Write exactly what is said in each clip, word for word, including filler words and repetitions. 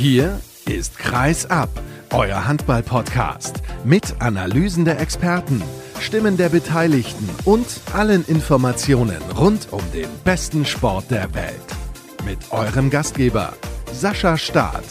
Hier ist Kreis ab, euer Handball-Podcast mit Analysen der Experten, Stimmen der Beteiligten und allen Informationen rund um den besten Sport der Welt. Mit eurem Gastgeber Sascha Staat.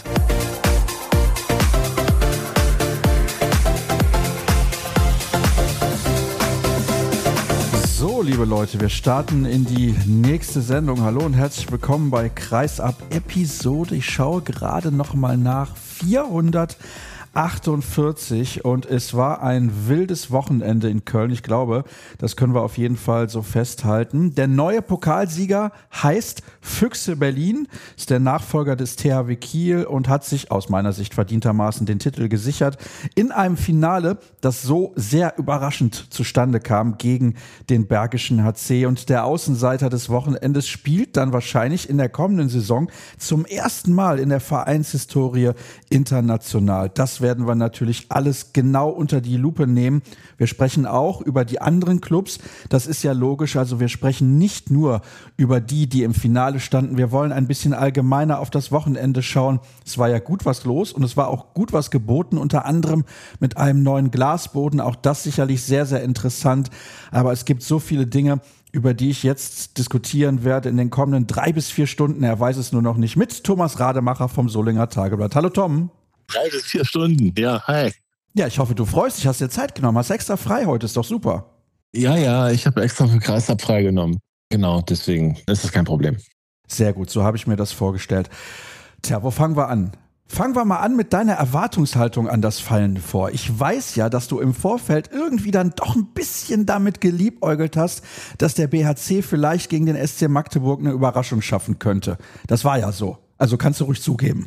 So, liebe Leute, wir starten in die nächste Sendung. Hallo und herzlich willkommen bei Kreis ab Episode. Ich schaue gerade noch mal nach. vierhundertachtundvierzig und es war ein wildes Wochenende in Köln. Ich glaube, das können wir auf jeden Fall so festhalten. Der neue Pokalsieger heißt Füchse Berlin, ist der Nachfolger des T H W Kiel und hat sich aus meiner Sicht verdientermaßen den Titel gesichert in einem Finale, das so sehr überraschend zustande kam gegen den Bergischen H C. Und der Außenseiter des Wochenendes spielt dann wahrscheinlich in der kommenden Saison zum ersten Mal in der Vereinshistorie international. Das werden wir natürlich alles genau unter die Lupe nehmen. Wir sprechen auch über die anderen Clubs. Das ist ja logisch. Also wir sprechen nicht nur über die, die im Finale standen. Wir wollen ein bisschen allgemeiner auf das Wochenende schauen. Es war ja gut was los und es war auch gut was geboten, unter anderem mit einem neuen Glasboden. Auch das sicherlich sehr, sehr interessant. Aber es gibt so viele Dinge, über die ich jetzt diskutieren werde in den kommenden drei bis vier Stunden. Er weiß es nur noch nicht. Mit Thomas Rademacher vom Solinger Tageblatt. Hallo Tom. Drei bis vier Stunden, ja, hi. Ja, ich hoffe, du freust dich, hast dir Zeit genommen, hast extra frei heute, ist doch super. Ja, ja, ich habe extra für Kreisab freigenommen. Genau, deswegen ist das kein Problem. Sehr gut, so habe ich mir das vorgestellt. Tja, wo fangen wir an? Fangen wir mal an mit deiner Erwartungshaltung an das Fallende vor. Ich weiß ja, dass du im Vorfeld irgendwie dann doch ein bisschen damit geliebäugelt hast, dass der B H C vielleicht gegen den S C Magdeburg eine Überraschung schaffen könnte. Das war ja so. Also kannst du ruhig zugeben.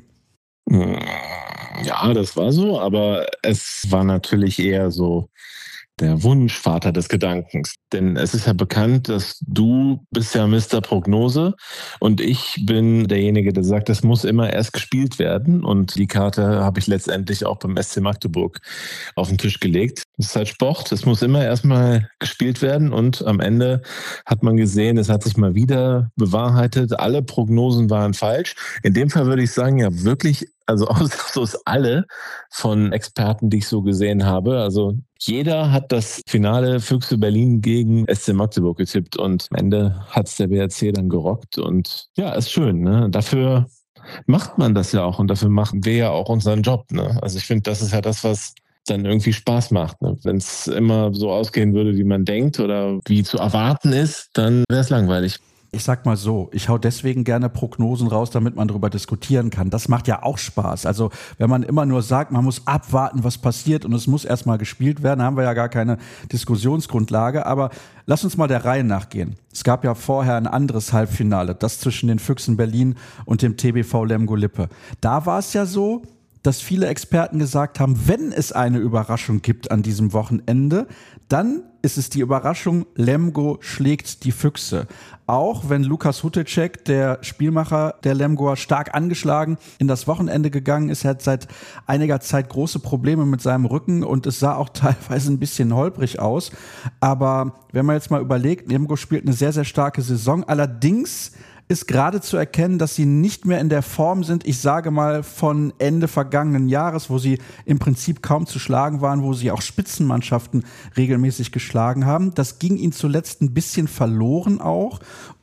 Ja, das war so, aber es war natürlich eher so der Wunschvater des Gedankens. Denn es ist ja bekannt, dass du bist ja Mister Prognose und ich bin derjenige, der sagt, es muss immer erst gespielt werden. Und die Karte habe ich letztendlich auch beim S C Magdeburg auf den Tisch gelegt. Das ist halt Sport, es muss immer erstmal gespielt werden und am Ende hat man gesehen, es hat sich mal wieder bewahrheitet, alle Prognosen waren falsch. In dem Fall würde ich sagen, ja wirklich, also ausnahmslos alle von Experten, die ich so gesehen habe. Also jeder hat das Finale Füchse Berlin gegen S C Magdeburg getippt und am Ende hat es der B H C dann gerockt und ja, ist schön, ne? Dafür macht man das ja auch und dafür machen wir ja auch unseren Job, ne? Also ich finde, das ist ja das, was dann irgendwie Spaß macht, ne? Wenn es immer so ausgehen würde, wie man denkt oder wie zu erwarten ist, dann wäre es langweilig. Ich sag mal so, ich hau deswegen gerne Prognosen raus, damit man darüber diskutieren kann. Das macht ja auch Spaß. Also wenn man immer nur sagt, man muss abwarten, was passiert und es muss erstmal gespielt werden, haben wir ja gar keine Diskussionsgrundlage. Aber lass uns mal der Reihe nachgehen. Es gab ja vorher ein anderes Halbfinale, das zwischen den Füchsen Berlin und dem T B V Lemgo-Lippe. Da war es ja so, dass viele Experten gesagt haben, wenn es eine Überraschung gibt an diesem Wochenende, dann ist es die Überraschung, Lemgo schlägt die Füchse. Auch wenn Lukas Hutecek, der Spielmacher der Lemgoer, stark angeschlagen in das Wochenende gegangen ist. Er hat seit einiger Zeit große Probleme mit seinem Rücken und es sah auch teilweise ein bisschen holprig aus. Aber wenn man jetzt mal überlegt, Lemgo spielt eine sehr, sehr starke Saison. Allerdings ist gerade zu erkennen, dass sie nicht mehr in der Form sind, ich sage mal von Ende vergangenen Jahres, wo sie im Prinzip kaum zu schlagen waren, wo sie auch Spitzenmannschaften regelmäßig geschlagen haben. Das ging ihnen zuletzt ein bisschen verloren auch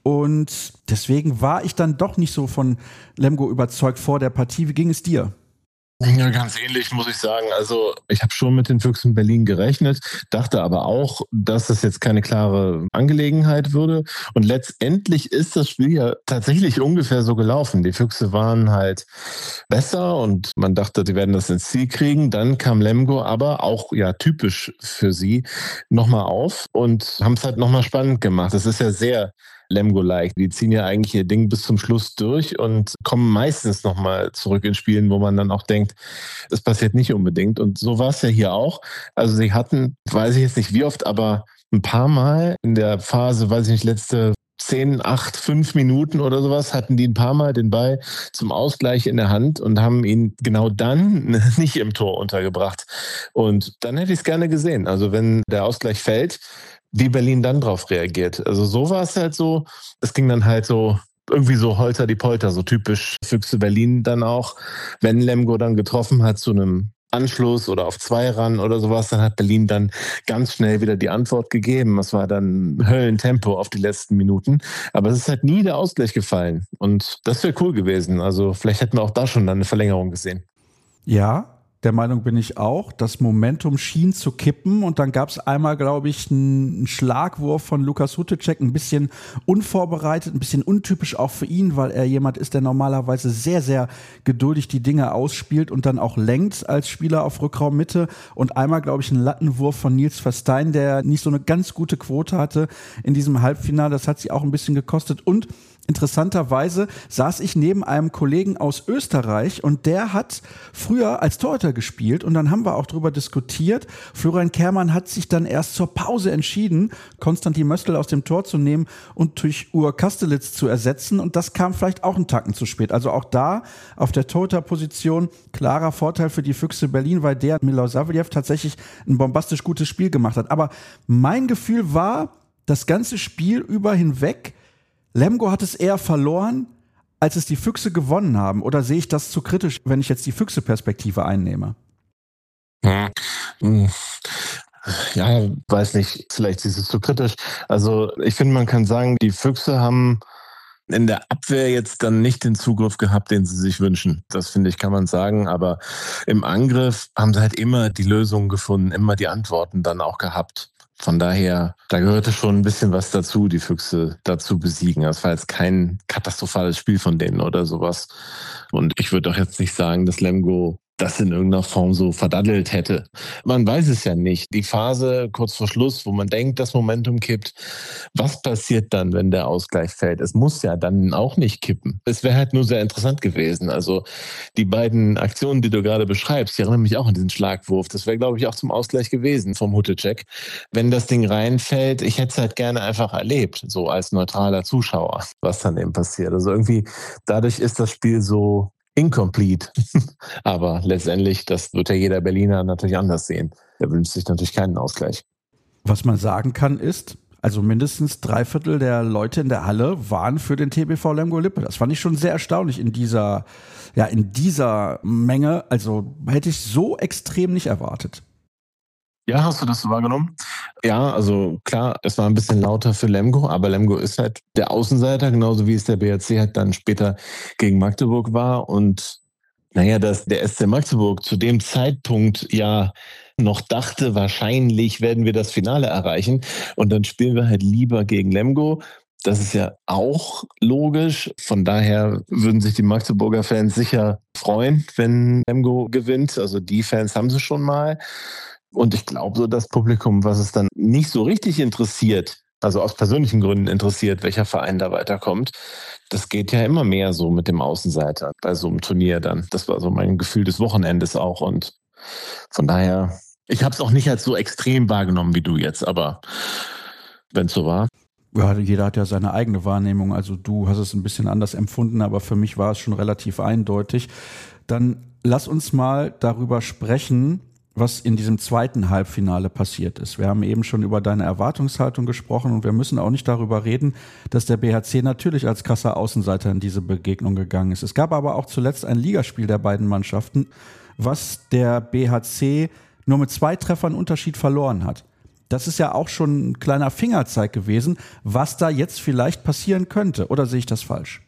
und deswegen war ich dann doch nicht so von Lemgo überzeugt vor der Partie. Wie ging es dir? Ja, ganz ähnlich muss ich sagen. Also ich habe schon mit den Füchsen Berlin gerechnet, dachte aber auch, dass das jetzt keine klare Angelegenheit würde. Und letztendlich ist das Spiel ja tatsächlich ungefähr so gelaufen. Die Füchse waren halt besser und man dachte, die werden das ins Ziel kriegen. Dann kam Lemgo, aber auch ja typisch für sie, nochmal auf und haben es halt nochmal spannend gemacht. Das ist ja sehr Lemgo-like. Die ziehen ja eigentlich ihr Ding bis zum Schluss durch und kommen meistens nochmal zurück in Spielen, wo man dann auch denkt, das passiert nicht unbedingt. Und so war es ja hier auch. Also sie hatten, weiß ich jetzt nicht wie oft, aber ein paar Mal in der Phase, weiß ich nicht, letzte zehn, acht, fünf Minuten oder sowas, hatten die ein paar Mal den Ball zum Ausgleich in der Hand und haben ihn genau dann nicht im Tor untergebracht. Und dann hätte ich es gerne gesehen. Also wenn der Ausgleich fällt, wie Berlin dann drauf reagiert. Also so war es halt so, es ging dann halt so irgendwie so Holter die Polter, so typisch Füchse Berlin dann auch. Wenn Lemgo dann getroffen hat zu einem Anschluss oder auf zwei ran oder sowas, dann hat Berlin dann ganz schnell wieder die Antwort gegeben. Es war dann Höllentempo auf die letzten Minuten. Aber es ist halt nie der Ausgleich gefallen. Und das wäre cool gewesen. Also vielleicht hätten wir auch da schon dann eine Verlängerung gesehen. Ja, der Meinung bin ich auch. Das Momentum schien zu kippen und dann gab es einmal, glaube ich, einen Schlagwurf von Lukas Hutecek, ein bisschen unvorbereitet, ein bisschen untypisch auch für ihn, weil er jemand ist, der normalerweise sehr, sehr geduldig die Dinge ausspielt und dann auch lenkt als Spieler auf Rückraummitte, und einmal, glaube ich, einen Lattenwurf von Nils Verstein, der nicht so eine ganz gute Quote hatte in diesem Halbfinale. Das hat sie auch ein bisschen gekostet, und interessanterweise saß ich neben einem Kollegen aus Österreich und der hat früher als Torhüter gespielt, und dann haben wir auch drüber diskutiert. Florian Kehrmann hat sich dann erst zur Pause entschieden, Konstantin Möstl aus dem Tor zu nehmen und durch Uhr Kastelitz zu ersetzen, und das kam vielleicht auch einen Tacken zu spät. Also auch da auf der Torhüterposition klarer Vorteil für die Füchse Berlin, weil der Milosavljev tatsächlich ein bombastisch gutes Spiel gemacht hat. Aber mein Gefühl war, das ganze Spiel über hinweg, Lemgo hat es eher verloren, als es die Füchse gewonnen haben. Oder sehe ich das zu kritisch, wenn ich jetzt die Füchse-Perspektive einnehme? Ja, weiß nicht, vielleicht ist es zu kritisch. Also ich finde, man kann sagen, die Füchse haben in der Abwehr jetzt dann nicht den Zugriff gehabt, den sie sich wünschen. Das, finde ich, kann man sagen. Aber im Angriff haben sie halt immer die Lösungen gefunden, immer die Antworten dann auch gehabt. Von daher, da gehörte schon ein bisschen was dazu, die Füchse dazu besiegen. Das war jetzt kein katastrophales Spiel von denen oder sowas. Und ich würde doch jetzt nicht sagen, dass Lemgo das in irgendeiner Form so verdaddelt hätte. Man weiß es ja nicht. Die Phase kurz vor Schluss, wo man denkt, das Momentum kippt, was passiert dann, wenn der Ausgleich fällt? Es muss ja dann auch nicht kippen. Es wäre halt nur sehr interessant gewesen. Also die beiden Aktionen, die du gerade beschreibst, die erinnern mich auch an diesen Schlagwurf. Das wäre, glaube ich, auch zum Ausgleich gewesen vom Hutecek. Wenn das Ding reinfällt, ich hätte es halt gerne einfach erlebt, so als neutraler Zuschauer, was dann eben passiert. Also irgendwie, dadurch ist das Spiel so incomplete. Aber letztendlich, das wird ja jeder Berliner natürlich anders sehen. Er wünscht sich natürlich keinen Ausgleich. Was man sagen kann ist, also mindestens drei Viertel der Leute in der Halle waren für den T B V Lemgo Lippe. Das fand ich schon sehr erstaunlich in dieser, ja, in dieser Menge. Also hätte ich so extrem nicht erwartet. Ja, hast du das so wahrgenommen? Ja, also klar, es war ein bisschen lauter für Lemgo, aber Lemgo ist halt der Außenseiter, genauso wie es der B H C halt dann später gegen Magdeburg war. Und naja, dass der S C Magdeburg zu dem Zeitpunkt ja noch dachte, wahrscheinlich werden wir das Finale erreichen und dann spielen wir halt lieber gegen Lemgo. Das ist ja auch logisch. Von daher würden sich die Magdeburger Fans sicher freuen, wenn Lemgo gewinnt. Also die Fans haben sie schon mal. Und ich glaube so, das Publikum, was es dann nicht so richtig interessiert, also aus persönlichen Gründen interessiert, welcher Verein da weiterkommt, das geht ja immer mehr so mit dem Außenseiter bei so einem Turnier dann. Das war so mein Gefühl des Wochenendes auch. Und von daher, ich habe es auch nicht als so extrem wahrgenommen wie du jetzt, aber wenn es so war. Ja, jeder hat ja seine eigene Wahrnehmung. Also du hast es ein bisschen anders empfunden, aber für mich war es schon relativ eindeutig. Dann lass uns mal darüber sprechen, was in diesem zweiten Halbfinale passiert ist. Wir haben eben schon über deine Erwartungshaltung gesprochen und wir müssen auch nicht darüber reden, dass der B H C natürlich als krasser Außenseiter in diese Begegnung gegangen ist. Es gab aber auch zuletzt ein Ligaspiel der beiden Mannschaften, was der B H C nur mit zwei Treffern Unterschied verloren hat. Das ist ja auch schon ein kleiner Fingerzeig gewesen, was da jetzt vielleicht passieren könnte. Oder sehe ich das falsch?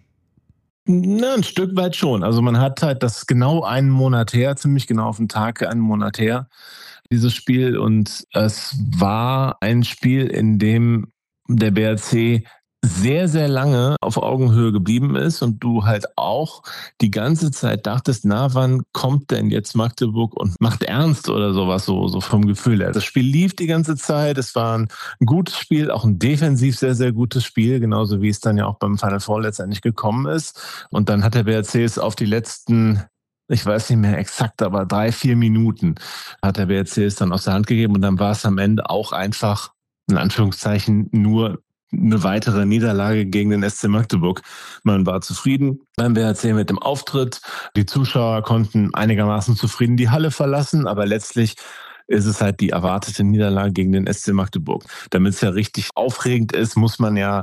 Na, ein Stück weit schon. Also man hat halt das genau einen Monat her, ziemlich genau auf den Tag einen Monat her, dieses Spiel. Und es war ein Spiel, in dem der B H C sehr, sehr lange auf Augenhöhe geblieben ist und du halt auch die ganze Zeit dachtest, na, wann kommt denn jetzt Magdeburg und macht ernst oder sowas, so, so vom Gefühl her. Das Spiel lief die ganze Zeit, es war ein gutes Spiel, auch ein defensiv sehr, sehr gutes Spiel, genauso wie es dann ja auch beim Final Four letztendlich gekommen ist. Und dann hat der B H C es auf die letzten, ich weiß nicht mehr exakt, aber drei, vier Minuten hat der B H C es dann aus der Hand gegeben und dann war es am Ende auch einfach, in Anführungszeichen, nur eine weitere Niederlage gegen den S C Magdeburg. Man war zufrieden beim B H C mit dem Auftritt. Die Zuschauer konnten einigermaßen zufrieden die Halle verlassen, aber letztlich ist es halt die erwartete Niederlage gegen den S C Magdeburg. Damit es ja richtig aufregend ist, muss man ja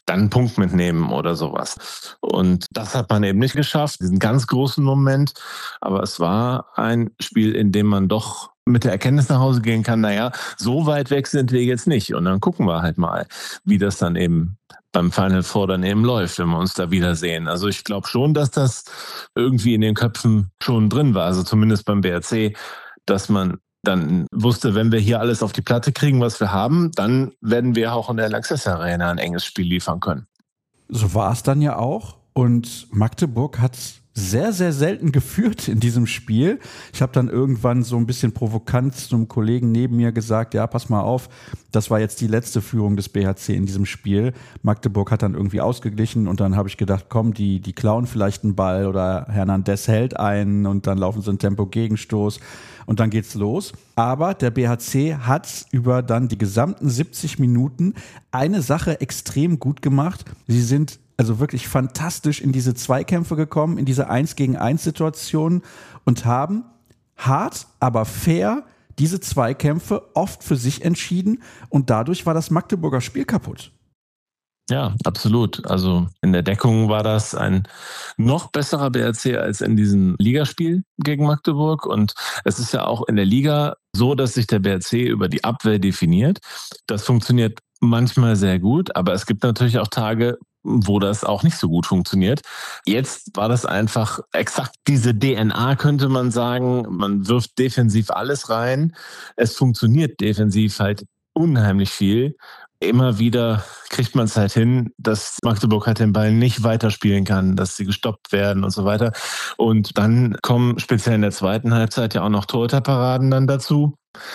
dann einen Punkt mitnehmen oder sowas. Und das hat man eben nicht geschafft, diesen ganz großen Moment. Aber es war ein Spiel, in dem man doch mit der Erkenntnis nach Hause gehen kann, naja, so weit weg sind wir jetzt nicht. Und dann gucken wir halt mal, wie das dann eben beim Final Four dann eben läuft, wenn wir uns da wiedersehen. Also ich glaube schon, dass das irgendwie in den Köpfen schon drin war, also zumindest beim B R C, dass man dann wusste, wenn wir hier alles auf die Platte kriegen, was wir haben, dann werden wir auch in der Lanxess Arena ein enges Spiel liefern können. So war es dann ja auch. Und Magdeburg hat sehr, sehr selten geführt in diesem Spiel. Ich habe dann irgendwann so ein bisschen provokant zu einem Kollegen neben mir gesagt, ja, pass mal auf, das war jetzt die letzte Führung des B H C in diesem Spiel. Magdeburg hat dann irgendwie ausgeglichen und dann habe ich gedacht, komm, die, die klauen vielleicht einen Ball oder Hernandez hält einen und dann laufen sie einen Tempo-Gegenstoß und dann geht's los. Aber der B H C hat über dann die gesamten siebzig Minuten eine Sache extrem gut gemacht. Sie sind also wirklich fantastisch in diese Zweikämpfe gekommen, in diese eins gegen eins Situationen und haben hart, aber fair diese Zweikämpfe oft für sich entschieden und dadurch war das Magdeburger Spiel kaputt. Ja, absolut. Also in der Deckung war das ein noch besserer B R C als in diesem Ligaspiel gegen Magdeburg. Und es ist ja auch in der Liga so, dass sich der B R C über die Abwehr definiert. Das funktioniert manchmal sehr gut, aber es gibt natürlich auch Tage, wo das auch nicht so gut funktioniert. Jetzt war das einfach exakt diese D N A, könnte man sagen. Man wirft defensiv alles rein. Es funktioniert defensiv halt unheimlich viel. Immer wieder kriegt man es halt hin, dass Magdeburg halt den Ball nicht weiterspielen kann, dass sie gestoppt werden und so weiter. Und dann kommen speziell in der zweiten Halbzeit ja auch noch Torhüterparaden dann dazu.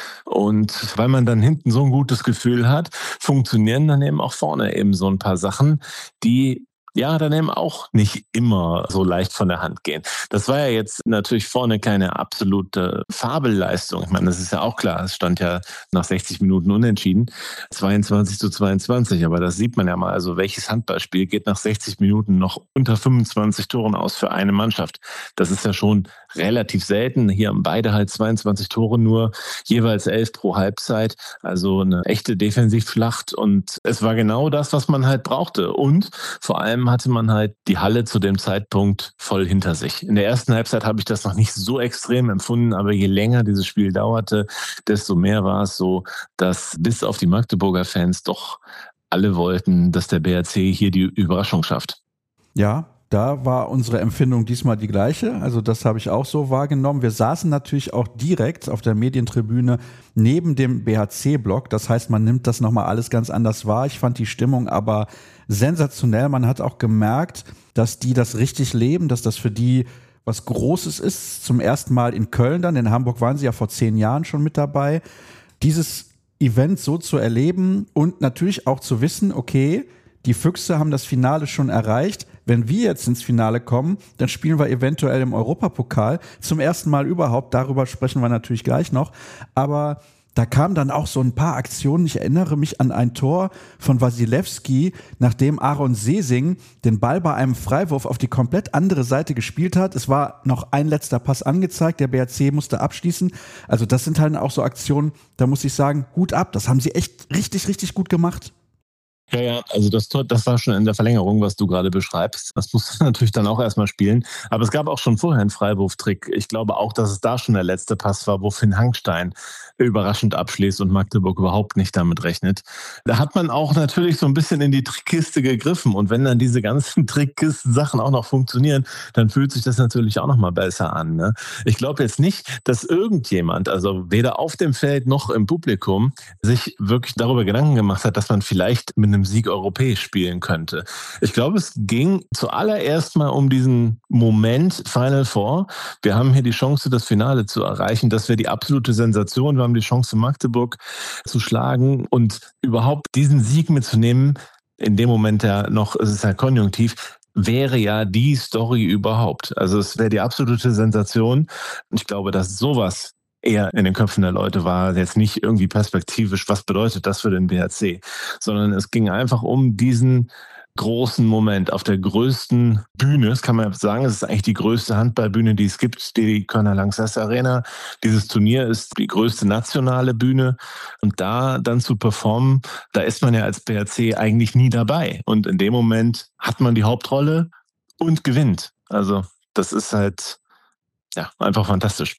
Und weil man dann hinten so ein gutes Gefühl hat, funktionieren dann eben auch vorne eben so ein paar Sachen, die ja dann eben auch nicht immer so leicht von der Hand gehen. Das war ja jetzt natürlich vorne keine absolute Fabelleistung. Ich meine, das ist ja auch klar, es stand ja nach sechzig Minuten unentschieden, zweiundzwanzig zu zweiundzwanzig, aber das sieht man ja mal, also welches Handballspiel geht nach sechzig Minuten noch unter fünfundzwanzig Toren aus für eine Mannschaft. Das ist ja schon relativ selten. Hier haben beide halt zweiundzwanzig Tore, nur jeweils elf pro Halbzeit, also eine echte Defensivschlacht und es war genau das, was man halt brauchte und vor allem hatte man halt die Halle zu dem Zeitpunkt voll hinter sich. In der ersten Halbzeit habe ich das noch nicht so extrem empfunden, aber je länger dieses Spiel dauerte, desto mehr war es so, dass bis auf die Magdeburger Fans doch alle wollten, dass der B R C hier die Überraschung schafft. Ja, da war unsere Empfindung diesmal die gleiche. Also das habe ich auch so wahrgenommen. Wir saßen natürlich auch direkt auf der Medientribüne neben dem B H C-Block. Das heißt, man nimmt das nochmal alles ganz anders wahr. Ich fand die Stimmung aber sensationell. Man hat auch gemerkt, dass die das richtig leben, dass das für die was Großes ist. Zum ersten Mal in Köln dann. In Hamburg waren sie ja vor zehn Jahren schon mit dabei. Dieses Event so zu erleben und natürlich auch zu wissen, okay, die Füchse haben das Finale schon erreicht. Wenn wir jetzt ins Finale kommen, dann spielen wir eventuell im Europapokal. Zum ersten Mal überhaupt, darüber sprechen wir natürlich gleich noch. Aber da kamen dann auch so ein paar Aktionen. Ich erinnere mich an ein Tor von Wasilewski, nachdem Aaron Sesing den Ball bei einem Freiwurf auf die komplett andere Seite gespielt hat. Es war noch ein letzter Pass angezeigt, der B R C musste abschließen. Also das sind halt auch so Aktionen, da muss ich sagen, Hut ab, das haben sie echt richtig, richtig gut gemacht. Ja, ja, also das Tor, das war schon in der Verlängerung, was du gerade beschreibst. Das musst du natürlich dann auch erstmal spielen. Aber es gab auch schon vorher einen Freiwurftrick. Ich glaube auch, dass es da schon der letzte Pass war, wo Finn Hangstein überraschend abschließt und Magdeburg überhaupt nicht damit rechnet. Da hat man auch natürlich so ein bisschen in die Trickkiste gegriffen. Und wenn dann diese ganzen Trickkisten-Sachen auch noch funktionieren, dann fühlt sich das natürlich auch noch mal besser an. Ne? Ich glaube jetzt nicht, dass irgendjemand, also weder auf dem Feld noch im Publikum, sich wirklich darüber Gedanken gemacht hat, dass man vielleicht mit einem Sieg europäisch spielen könnte. Ich glaube, es ging zuallererst mal um diesen Moment Final Four. Wir haben hier die Chance, das Finale zu erreichen. Das wäre die absolute Sensation. Wir haben die Chance, Magdeburg zu schlagen und überhaupt diesen Sieg mitzunehmen. In dem Moment ja noch, es ist ja konjunktiv, wäre ja die Story überhaupt. Also es wäre die absolute Sensation. Und ich glaube, dass sowas eher in den Köpfen der Leute war, jetzt nicht irgendwie perspektivisch, was bedeutet das für den B R C, sondern es ging einfach um diesen großen Moment, auf der größten Bühne, das kann man sagen, es ist eigentlich die größte Handballbühne, die es gibt, die Kölner Lanxess Arena. Dieses Turnier ist die größte nationale Bühne und da dann zu performen, da ist man ja als B H C eigentlich nie dabei und in dem Moment hat man die Hauptrolle und gewinnt. Also das ist halt ja einfach fantastisch.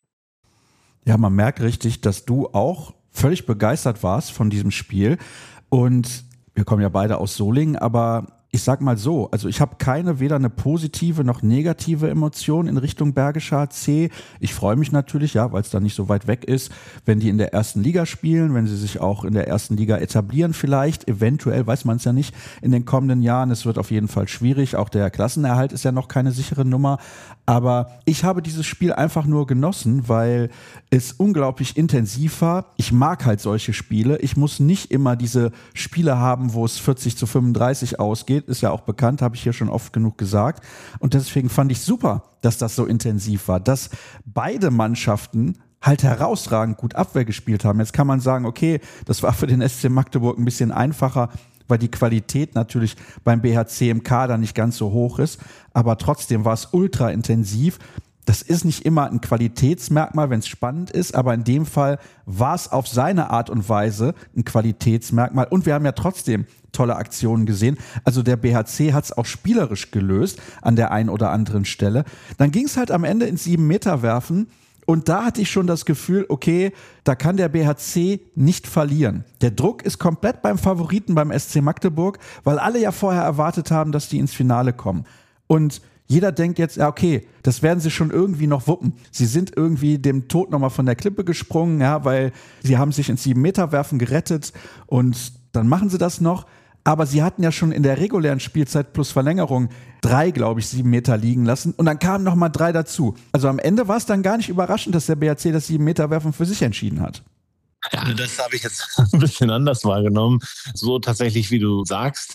Ja, man merkt richtig, dass du auch völlig begeistert warst von diesem Spiel und wir kommen ja beide aus Solingen, aber ich sag mal so, also ich habe keine, weder eine positive noch negative Emotion in Richtung Bergischer H C. Ich freue mich natürlich, ja, weil es da nicht so weit weg ist, wenn die in der ersten Liga spielen, wenn sie sich auch in der ersten Liga etablieren vielleicht, eventuell, weiß man es ja nicht, in den kommenden Jahren. Es wird auf jeden Fall schwierig, auch der Klassenerhalt ist ja noch keine sichere Nummer, aber ich habe dieses Spiel einfach nur genossen, weil es unglaublich intensiv war. Ich mag halt solche Spiele. Ich muss nicht immer diese Spiele haben, wo es vierzig zu fünfunddreißig ausgeht. Ist ja auch bekannt, habe ich hier schon oft genug gesagt. Und deswegen fand ich super, dass das so intensiv war, dass beide Mannschaften halt herausragend gut Abwehr gespielt haben. Jetzt kann man sagen, okay, das war für den S C Magdeburg ein bisschen einfacher, weil die Qualität natürlich beim B H C im Kader nicht ganz so hoch ist. Aber trotzdem war es ultra intensiv. Das ist nicht immer ein Qualitätsmerkmal, wenn es spannend ist, aber in dem Fall war es auf seine Art und Weise ein Qualitätsmerkmal. Und wir haben ja trotzdem tolle Aktionen gesehen. Also der B H C hat es auch spielerisch gelöst an der einen oder anderen Stelle. Dann ging es halt am Ende ins Sieben-Meter-Werfen. Und da hatte ich schon das Gefühl, okay, da kann der B H C nicht verlieren. Der Druck ist komplett beim Favoriten, beim S C Magdeburg, weil alle ja vorher erwartet haben, dass die ins Finale kommen. Und jeder denkt jetzt, ja okay, das werden sie schon irgendwie noch wuppen. Sie sind irgendwie dem Tod nochmal von der Klippe gesprungen, ja, weil sie haben sich ins Sieben-Meter-Werfen gerettet und dann machen sie das noch. Aber sie hatten ja schon in der regulären Spielzeit plus Verlängerung drei, glaube ich, sieben Meter liegen lassen und dann kamen nochmal drei dazu. Also am Ende war es dann gar nicht überraschend, dass der B H C das Sieben-Meter-Werfen für sich entschieden hat. Ja, das habe ich jetzt ein bisschen anders wahrgenommen. So tatsächlich, wie du sagst,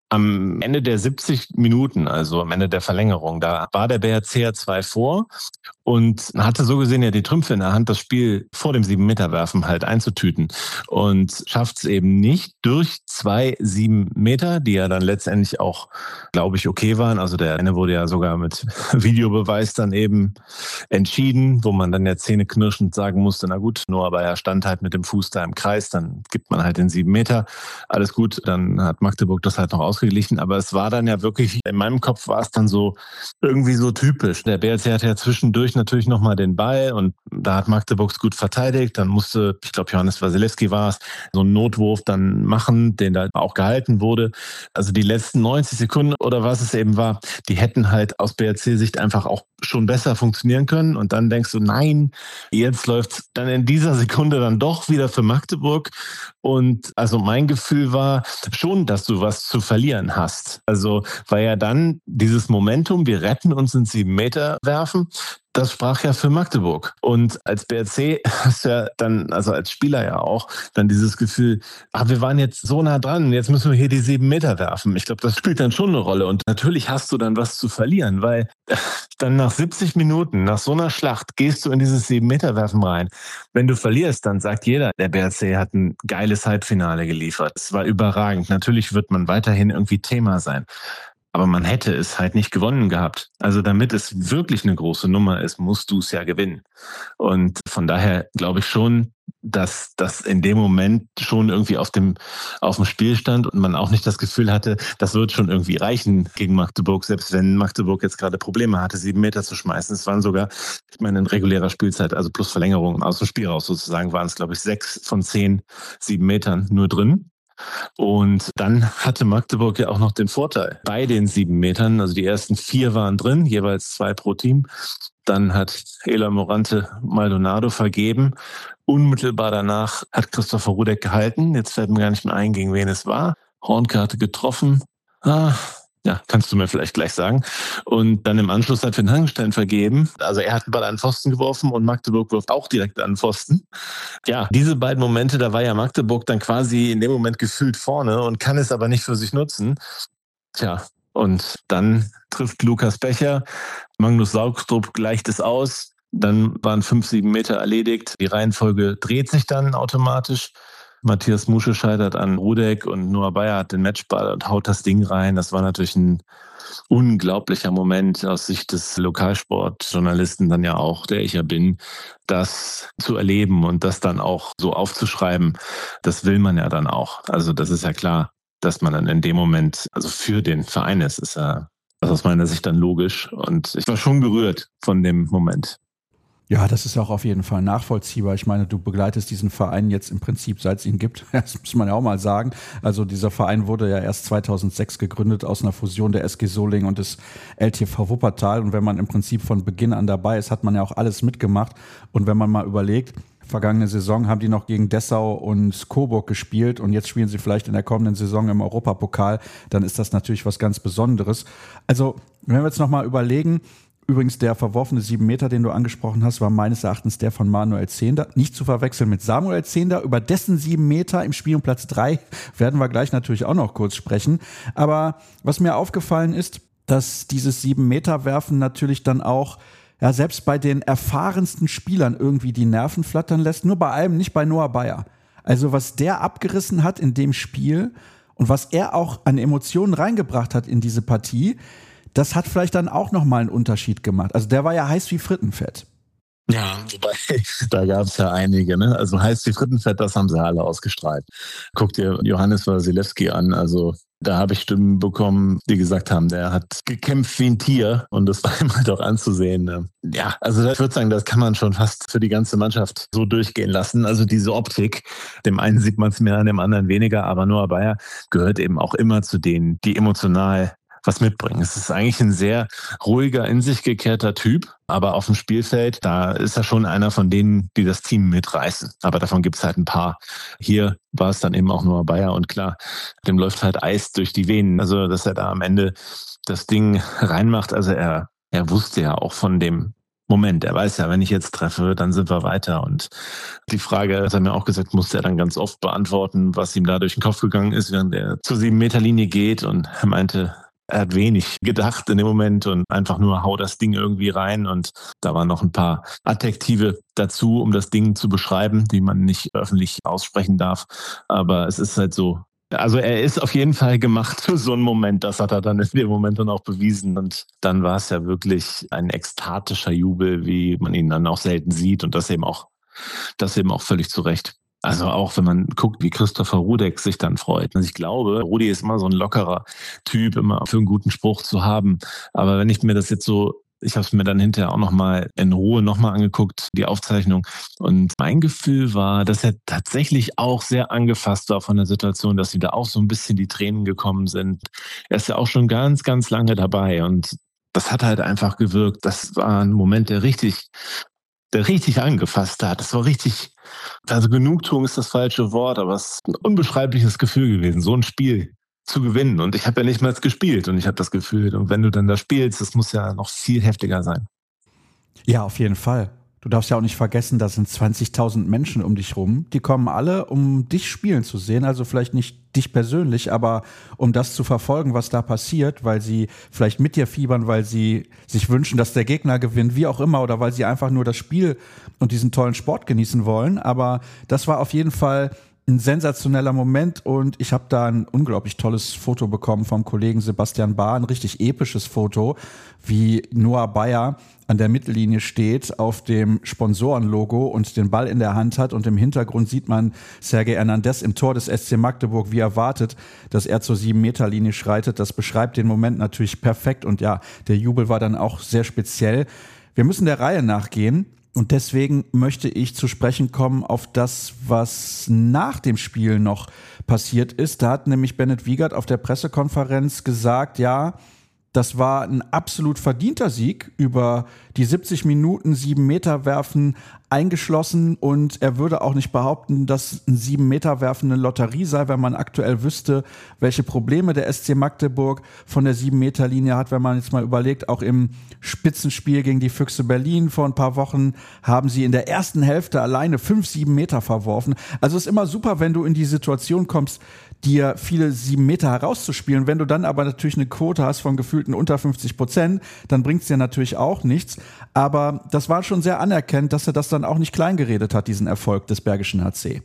am Ende der siebzig Minuten, also am Ende der Verlängerung, da war der B H C ja zwei vor und hatte so gesehen ja die Trümpfe in der Hand, das Spiel vor dem Sieben-Meter-Werfen halt einzutüten und schafft es eben nicht durch zwei sieben Meter, die ja dann letztendlich auch, glaube ich, okay waren. Also der eine wurde ja sogar mit Videobeweis dann eben entschieden, wo man dann ja zähneknirschend sagen musste, na gut, nur aber er stand halt mit dem Fuß da im Kreis, dann gibt man halt den sieben Meter. Alles gut, dann hat Magdeburg das halt noch ausgeglichen, aber es war dann ja wirklich, in meinem Kopf war es dann so irgendwie so typisch. Der B H C hatte ja zwischendurch natürlich nochmal den Ball und da hat Magdeburg gut verteidigt, dann musste, ich glaube Johannes Wasilewski war es, so einen Notwurf dann machen, den da auch gehalten wurde. Also die letzten neunzig Sekunden oder was es eben war, die hätten halt aus B H C-Sicht einfach auch schon besser funktionieren können und dann denkst du, nein, jetzt läuft dann in dieser Sekunde dann doch wieder für Magdeburg und also mein Gefühl war schon, dass du was zu verlieren hast. Also weil ja dann dieses Momentum, wir retten uns ins sieben Meter werfen, das sprach ja für Magdeburg. Und als B H C hast du ja dann, also als Spieler ja auch, dann dieses Gefühl, ah, wir waren jetzt so nah dran, jetzt müssen wir hier die sieben Meter werfen. Ich glaube, das spielt dann schon eine Rolle. Und natürlich hast du dann was zu verlieren, weil dann nach siebzig Minuten, nach so einer Schlacht, gehst du in dieses sieben Meter werfen rein. Wenn du verlierst, dann sagt jeder, der B H C hat ein geiles Halbfinale geliefert. Es war überragend. Natürlich wird man weiterhin irgendwie Thema sein. Aber man hätte es halt nicht gewonnen gehabt. Also damit es wirklich eine große Nummer ist, musst du es ja gewinnen. Und von daher glaube ich schon, dass das in dem Moment schon irgendwie auf dem, auf dem Spiel stand und man auch nicht das Gefühl hatte, das wird schon irgendwie reichen gegen Magdeburg, selbst wenn Magdeburg jetzt gerade Probleme hatte, sieben Meter zu schmeißen. Es waren sogar, ich meine, in regulärer Spielzeit, also plus Verlängerung aus dem Spiel raus sozusagen, waren es, glaube ich, sechs von zehn sieben Metern nur drin. Und dann hatte Magdeburg ja auch noch den Vorteil bei den sieben Metern. Also die ersten vier waren drin, jeweils zwei pro Team. Dann hat Eloy Morante Maldonado vergeben. Unmittelbar danach hat Christopher Rudek gehalten. Jetzt fällt mir gar nicht mehr ein, gegen wen es war. Hornkarte getroffen. Ah, ja, kannst du mir vielleicht gleich sagen. Und dann im Anschluss hat Finn Hangenstein vergeben. Also er hat den Ball an den Pfosten geworfen und Magdeburg wirft auch direkt an den Pfosten. Ja, diese beiden Momente, da war ja Magdeburg dann quasi in dem Moment gefühlt vorne und kann es aber nicht für sich nutzen. Tja, und dann trifft Lukas Becher. Magnus Saugstrup gleicht es aus. Dann waren fünf, sieben Meter erledigt. Die Reihenfolge dreht sich dann automatisch. Matthias Musche scheitert an Rudek und Noah Bayer hat den Matchball und haut das Ding rein. Das war natürlich ein unglaublicher Moment aus Sicht des Lokalsportjournalisten dann ja auch, der ich ja bin, das zu erleben und das dann auch so aufzuschreiben. Das will man ja dann auch. Also das ist ja klar, dass man dann in dem Moment, also für den Verein ist, ist ja das aus meiner Sicht dann logisch. Und ich war schon gerührt von dem Moment. Ja, das ist auch auf jeden Fall nachvollziehbar. Ich meine, du begleitest diesen Verein jetzt im Prinzip, seit es ihn gibt. Das muss man ja auch mal sagen. Also dieser Verein wurde ja erst zweitausendsechs gegründet aus einer Fusion der S G Solingen und des L T V Wuppertal. Und wenn man im Prinzip von Beginn an dabei ist, hat man ja auch alles mitgemacht. Und wenn man mal überlegt, vergangene Saison haben die noch gegen Dessau und Coburg gespielt und jetzt spielen sie vielleicht in der kommenden Saison im Europapokal, dann ist das natürlich was ganz Besonderes. Also, wenn wir jetzt nochmal überlegen, übrigens, der verworfene sieben Meter, den du angesprochen hast, war meines Erachtens der von Manuel Zehnder. Nicht zu verwechseln mit Samuel Zehnder. Über dessen sieben Meter im Spiel um Platz drei werden wir gleich natürlich auch noch kurz sprechen. Aber was mir aufgefallen ist, dass dieses sieben Meter Werfen natürlich dann auch, ja, selbst bei den erfahrensten Spielern irgendwie die Nerven flattern lässt. Nur bei einem, nicht bei Noah Bayer. Also was der abgerissen hat in dem Spiel und was er auch an Emotionen reingebracht hat in diese Partie, das hat vielleicht dann auch nochmal einen Unterschied gemacht. Also der war ja heiß wie Frittenfett. Ja, wobei, da gab es ja einige, ne? Also heiß wie Frittenfett, das haben sie alle ausgestrahlt. Guck dir Johannes Wasilewski an, also da habe ich Stimmen bekommen, die gesagt haben, der hat gekämpft wie ein Tier und das war ihm halt auch anzusehen. Ne? Ja, also ich würde sagen, das kann man schon fast für die ganze Mannschaft so durchgehen lassen. Also diese Optik, dem einen sieht man es mehr, an dem anderen weniger, aber Noah Bayer gehört eben auch immer zu denen, die emotional was mitbringen. Es ist eigentlich ein sehr ruhiger, in sich gekehrter Typ, aber auf dem Spielfeld, da ist er schon einer von denen, die das Team mitreißen. Aber davon gibt es halt ein paar. Hier war es dann eben auch nur Bayer und klar, dem läuft halt Eis durch die Venen. Also, dass er da am Ende das Ding reinmacht. Also er, er wusste ja auch von dem Moment, er weiß ja, wenn ich jetzt treffe, dann sind wir weiter. Und die Frage, das hat er mir auch gesagt, musste er dann ganz oft beantworten, was ihm da durch den Kopf gegangen ist, während er zur sieben Meter Linie geht. Und er meinte, er hat wenig gedacht in dem Moment und einfach nur hau das Ding irgendwie rein. Und da waren noch ein paar Adjektive dazu, um das Ding zu beschreiben, die man nicht öffentlich aussprechen darf. Aber es ist halt so. Also er ist auf jeden Fall gemacht für so einen Moment. Das hat er dann in dem Moment dann auch bewiesen. Und dann war es ja wirklich ein ekstatischer Jubel, wie man ihn dann auch selten sieht. Und das eben auch, das eben auch völlig zu Recht. Also auch wenn man guckt, wie Christopher Rudek sich dann freut. Also ich glaube, Rudi ist immer so ein lockerer Typ, immer für einen guten Spruch zu haben. Aber wenn ich mir das jetzt so, ich habe es mir dann hinterher auch nochmal in Ruhe nochmal angeguckt, die Aufzeichnung. Und mein Gefühl war, dass er tatsächlich auch sehr angefasst war von der Situation, dass ihm da auch so ein bisschen die Tränen gekommen sind. Er ist ja auch schon ganz, ganz lange dabei. Und das hat halt einfach gewirkt. Das war ein Moment, der richtig... der richtig angefasst hat. Das war richtig, also Genugtuung ist das falsche Wort, aber es ist ein unbeschreibliches Gefühl gewesen, so ein Spiel zu gewinnen. Und ich habe ja nicht mal gespielt und ich habe das Gefühl, und wenn du dann da spielst, das muss ja noch viel heftiger sein. Ja, auf jeden Fall. Du darfst ja auch nicht vergessen, da sind zwanzigtausend Menschen um dich rum. Die kommen alle, um dich spielen zu sehen. Also vielleicht nicht dich persönlich, aber um das zu verfolgen, was da passiert, weil sie vielleicht mit dir fiebern, weil sie sich wünschen, dass der Gegner gewinnt, wie auch immer, oder weil sie einfach nur das Spiel und diesen tollen Sport genießen wollen. Aber das war auf jeden Fall ein sensationeller Moment und ich habe da ein unglaublich tolles Foto bekommen vom Kollegen Sebastian Bahr, ein richtig episches Foto, wie Noah Bayer an der Mittellinie steht, auf dem Sponsorenlogo und den Ball in der Hand hat und im Hintergrund sieht man Sergej Hernandez im Tor des S C Magdeburg, wie erwartet, dass er zur sieben Meter Linie schreitet. Das beschreibt den Moment natürlich perfekt und ja, der Jubel war dann auch sehr speziell. Wir müssen der Reihe nachgehen. Und deswegen möchte ich zu sprechen kommen auf das, was nach dem Spiel noch passiert ist. Da hat nämlich Bennett Wiegert auf der Pressekonferenz gesagt, ja, das war ein absolut verdienter Sieg über die siebzig Minuten sieben Meter werfen eingeschlossen und er würde auch nicht behaupten, dass ein sieben Meter werfen eine Lotterie sei, wenn man aktuell wüsste, welche Probleme der S C Magdeburg von der sieben Meter Linie hat. Wenn man jetzt mal überlegt, auch im Spitzenspiel gegen die Füchse Berlin vor ein paar Wochen haben sie in der ersten Hälfte alleine fünf sieben Meter verworfen. Also es ist immer super, wenn du in die Situation kommst, dir viele sieben Meter herauszuspielen. Wenn du dann aber natürlich eine Quote hast von gefühlten unter fünfzig Prozent, dann bringt es dir natürlich auch nichts. Aber das war schon sehr anerkennend, dass er das dann auch nicht kleingeredet hat, diesen Erfolg des Bergischen H C.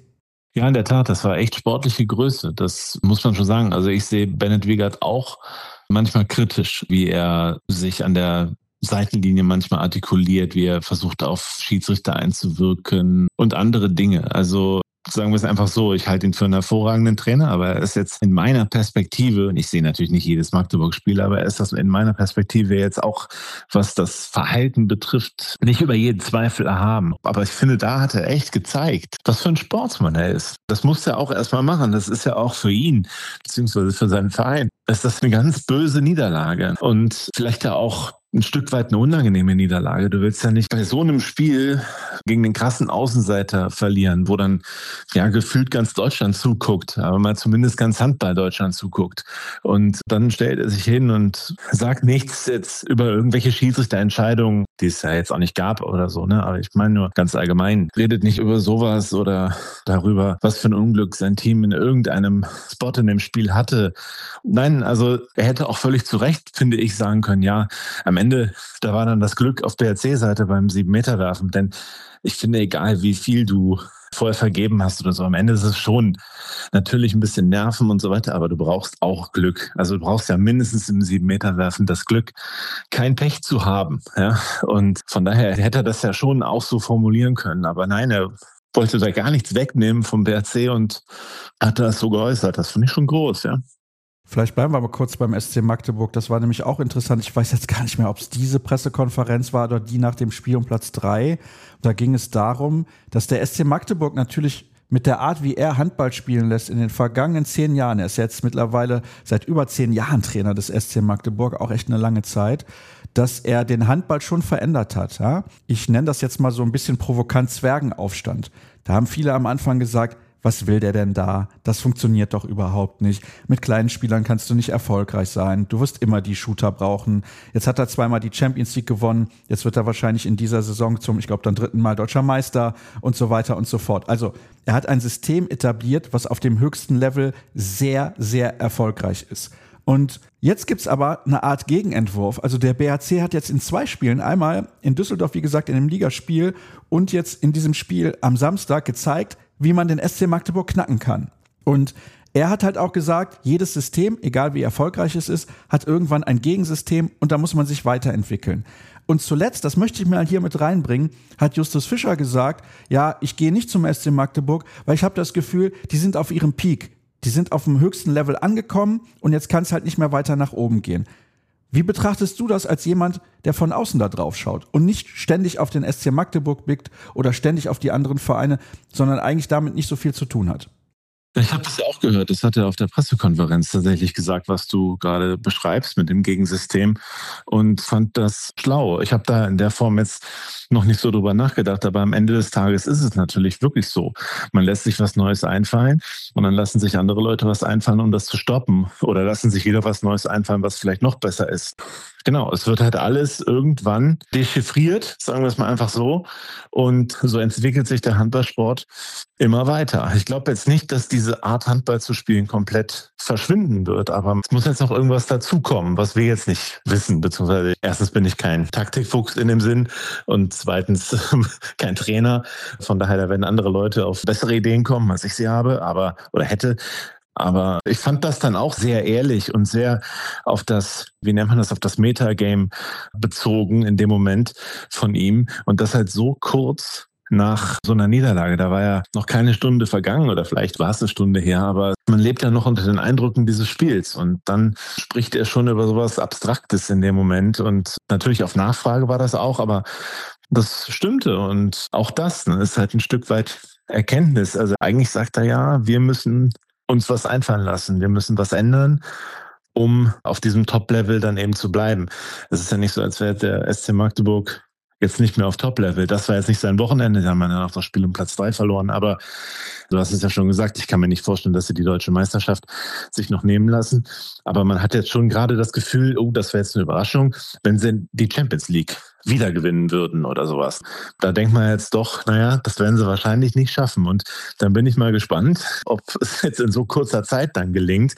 Ja, in der Tat, das war echt sportliche Größe. Das muss man schon sagen. Also ich sehe Bennett Wiegert auch manchmal kritisch, wie er sich an der Seitenlinie manchmal artikuliert, wie er versucht, auf Schiedsrichter einzuwirken und andere Dinge. Also sagen wir es einfach so, ich halte ihn für einen hervorragenden Trainer, aber er ist jetzt in meiner Perspektive, und ich sehe natürlich nicht jedes Magdeburg-Spiel, aber er ist das in meiner Perspektive jetzt auch, was das Verhalten betrifft, nicht über jeden Zweifel erhaben. Aber ich finde, da hat er echt gezeigt, was für ein Sportsmann er ist. Das muss er auch erstmal machen. Das ist ja auch für ihn, beziehungsweise für seinen Verein, ist das eine ganz böse Niederlage. Und vielleicht ja auch ein Stück weit eine unangenehme Niederlage. Du willst ja nicht bei so einem Spiel gegen den krassen Außenseiter verlieren, wo dann ja gefühlt ganz Deutschland zuguckt, aber mal zumindest ganz Handball Deutschland zuguckt. Und dann stellt er sich hin und sagt nichts jetzt über irgendwelche Schiedsrichterentscheidungen, die es ja jetzt auch nicht gab oder so, ne? Aber ich meine nur ganz allgemein, redet nicht über sowas oder darüber, was für ein Unglück sein Team in irgendeinem Spot in dem Spiel hatte. Nein, also er hätte auch völlig zu Recht, finde ich, sagen können, ja, am Ende, da war dann das Glück auf B R C-Seite beim sieben-Meter-Werfen, denn ich finde, egal wie viel du vorher vergeben hast oder so, am Ende ist es schon natürlich ein bisschen Nerven und so weiter, aber du brauchst auch Glück. Also du brauchst ja mindestens im sieben-Meter-Werfen das Glück, kein Pech zu haben. Ja? Und von daher hätte er das ja schon auch so formulieren können, aber nein, er wollte da gar nichts wegnehmen vom B R C und hat das so geäußert. Das finde ich schon groß, ja. Vielleicht bleiben wir mal kurz beim S C Magdeburg. Das war nämlich auch interessant. Ich weiß jetzt gar nicht mehr, ob es diese Pressekonferenz war oder die nach dem Spiel um Platz drei. Da ging es darum, dass der S C Magdeburg natürlich mit der Art, wie er Handball spielen lässt in den vergangenen zehn Jahren, er ist jetzt mittlerweile seit über zehn Jahren Trainer des S C Magdeburg, auch echt eine lange Zeit, dass er den Handball schon verändert hat. Ja? Ich nenne das jetzt mal so ein bisschen provokant Zwergenaufstand. Da haben viele am Anfang gesagt, was will der denn da? Das funktioniert doch überhaupt nicht. Mit kleinen Spielern kannst du nicht erfolgreich sein. Du wirst immer die Shooter brauchen. Jetzt hat er zweimal die Champions League gewonnen. Jetzt wird er wahrscheinlich in dieser Saison zum, ich glaube, dann dritten Mal deutscher Meister und so weiter und so fort. Also er hat ein System etabliert, was auf dem höchsten Level sehr, sehr erfolgreich ist. Und jetzt gibt's aber eine Art Gegenentwurf. Also der B H C hat jetzt in zwei Spielen, einmal in Düsseldorf, wie gesagt, in einem Ligaspiel und jetzt in diesem Spiel am Samstag gezeigt, wie man den S C Magdeburg knacken kann. Und er hat halt auch gesagt, jedes System, egal wie erfolgreich es ist, hat irgendwann ein Gegensystem und da muss man sich weiterentwickeln. Und zuletzt, das möchte ich mal hier mit reinbringen, hat Justus Fischer gesagt, ja, ich gehe nicht zum S C Magdeburg, weil ich habe das Gefühl, die sind auf ihrem Peak. Die sind auf dem höchsten Level angekommen und jetzt kann es halt nicht mehr weiter nach oben gehen. Wie betrachtest du das als jemand, der von außen da drauf schaut und nicht ständig auf den S C Magdeburg blickt oder ständig auf die anderen Vereine, sondern eigentlich damit nicht so viel zu tun hat? Ich habe das ja auch gehört, das hat er auf der Pressekonferenz tatsächlich gesagt, was du gerade beschreibst mit dem Gegensystem und fand das schlau. Ich habe da in der Form jetzt noch nicht so drüber nachgedacht, aber am Ende des Tages ist es natürlich wirklich so. Man lässt sich was Neues einfallen und dann lassen sich andere Leute was einfallen, um das zu stoppen oder lassen sich wieder was Neues einfallen, was vielleicht noch besser ist. Genau, es wird halt alles irgendwann dechiffriert, sagen wir es mal einfach so. Und so entwickelt sich der Handballsport immer weiter. Ich glaube jetzt nicht, dass diese Art Handball zu spielen komplett verschwinden wird, aber es muss jetzt noch irgendwas dazukommen, was wir jetzt nicht wissen. Beziehungsweise erstens bin ich kein Taktikfuchs in dem Sinn und zweitens kein Trainer. Von daher, da werden andere Leute auf bessere Ideen kommen, als ich sie habe, aber oder hätte. Aber ich fand das dann auch sehr ehrlich und sehr auf das, wie nennt man das, auf das Metagame bezogen in dem Moment von ihm. Und das halt so kurz nach so einer Niederlage. Da war ja noch keine Stunde vergangen oder vielleicht war es eine Stunde her, aber man lebt ja noch unter den Eindrücken dieses Spiels. Und dann spricht er schon über sowas Abstraktes in dem Moment. Und natürlich auf Nachfrage war das auch, aber das stimmte. Und auch das ne, ist halt ein Stück weit Erkenntnis. Also eigentlich sagt er ja, wir müssen uns was einfallen lassen. Wir müssen was ändern, um auf diesem Top-Level dann eben zu bleiben. Es ist ja nicht so, als wäre der S C Magdeburg jetzt nicht mehr auf Top-Level. Das war jetzt nicht sein Wochenende. Da haben wir dann auch das Spiel um Platz drei verloren. Aber du hast es ja schon gesagt, ich kann mir nicht vorstellen, dass sie die deutsche Meisterschaft sich noch nehmen lassen. Aber man hat jetzt schon gerade das Gefühl, oh, das wäre jetzt eine Überraschung, wenn sie die Champions League wieder gewinnen würden oder sowas. Da denkt man jetzt doch, naja, das werden sie wahrscheinlich nicht schaffen. Und dann bin ich mal gespannt, ob es jetzt in so kurzer Zeit dann gelingt,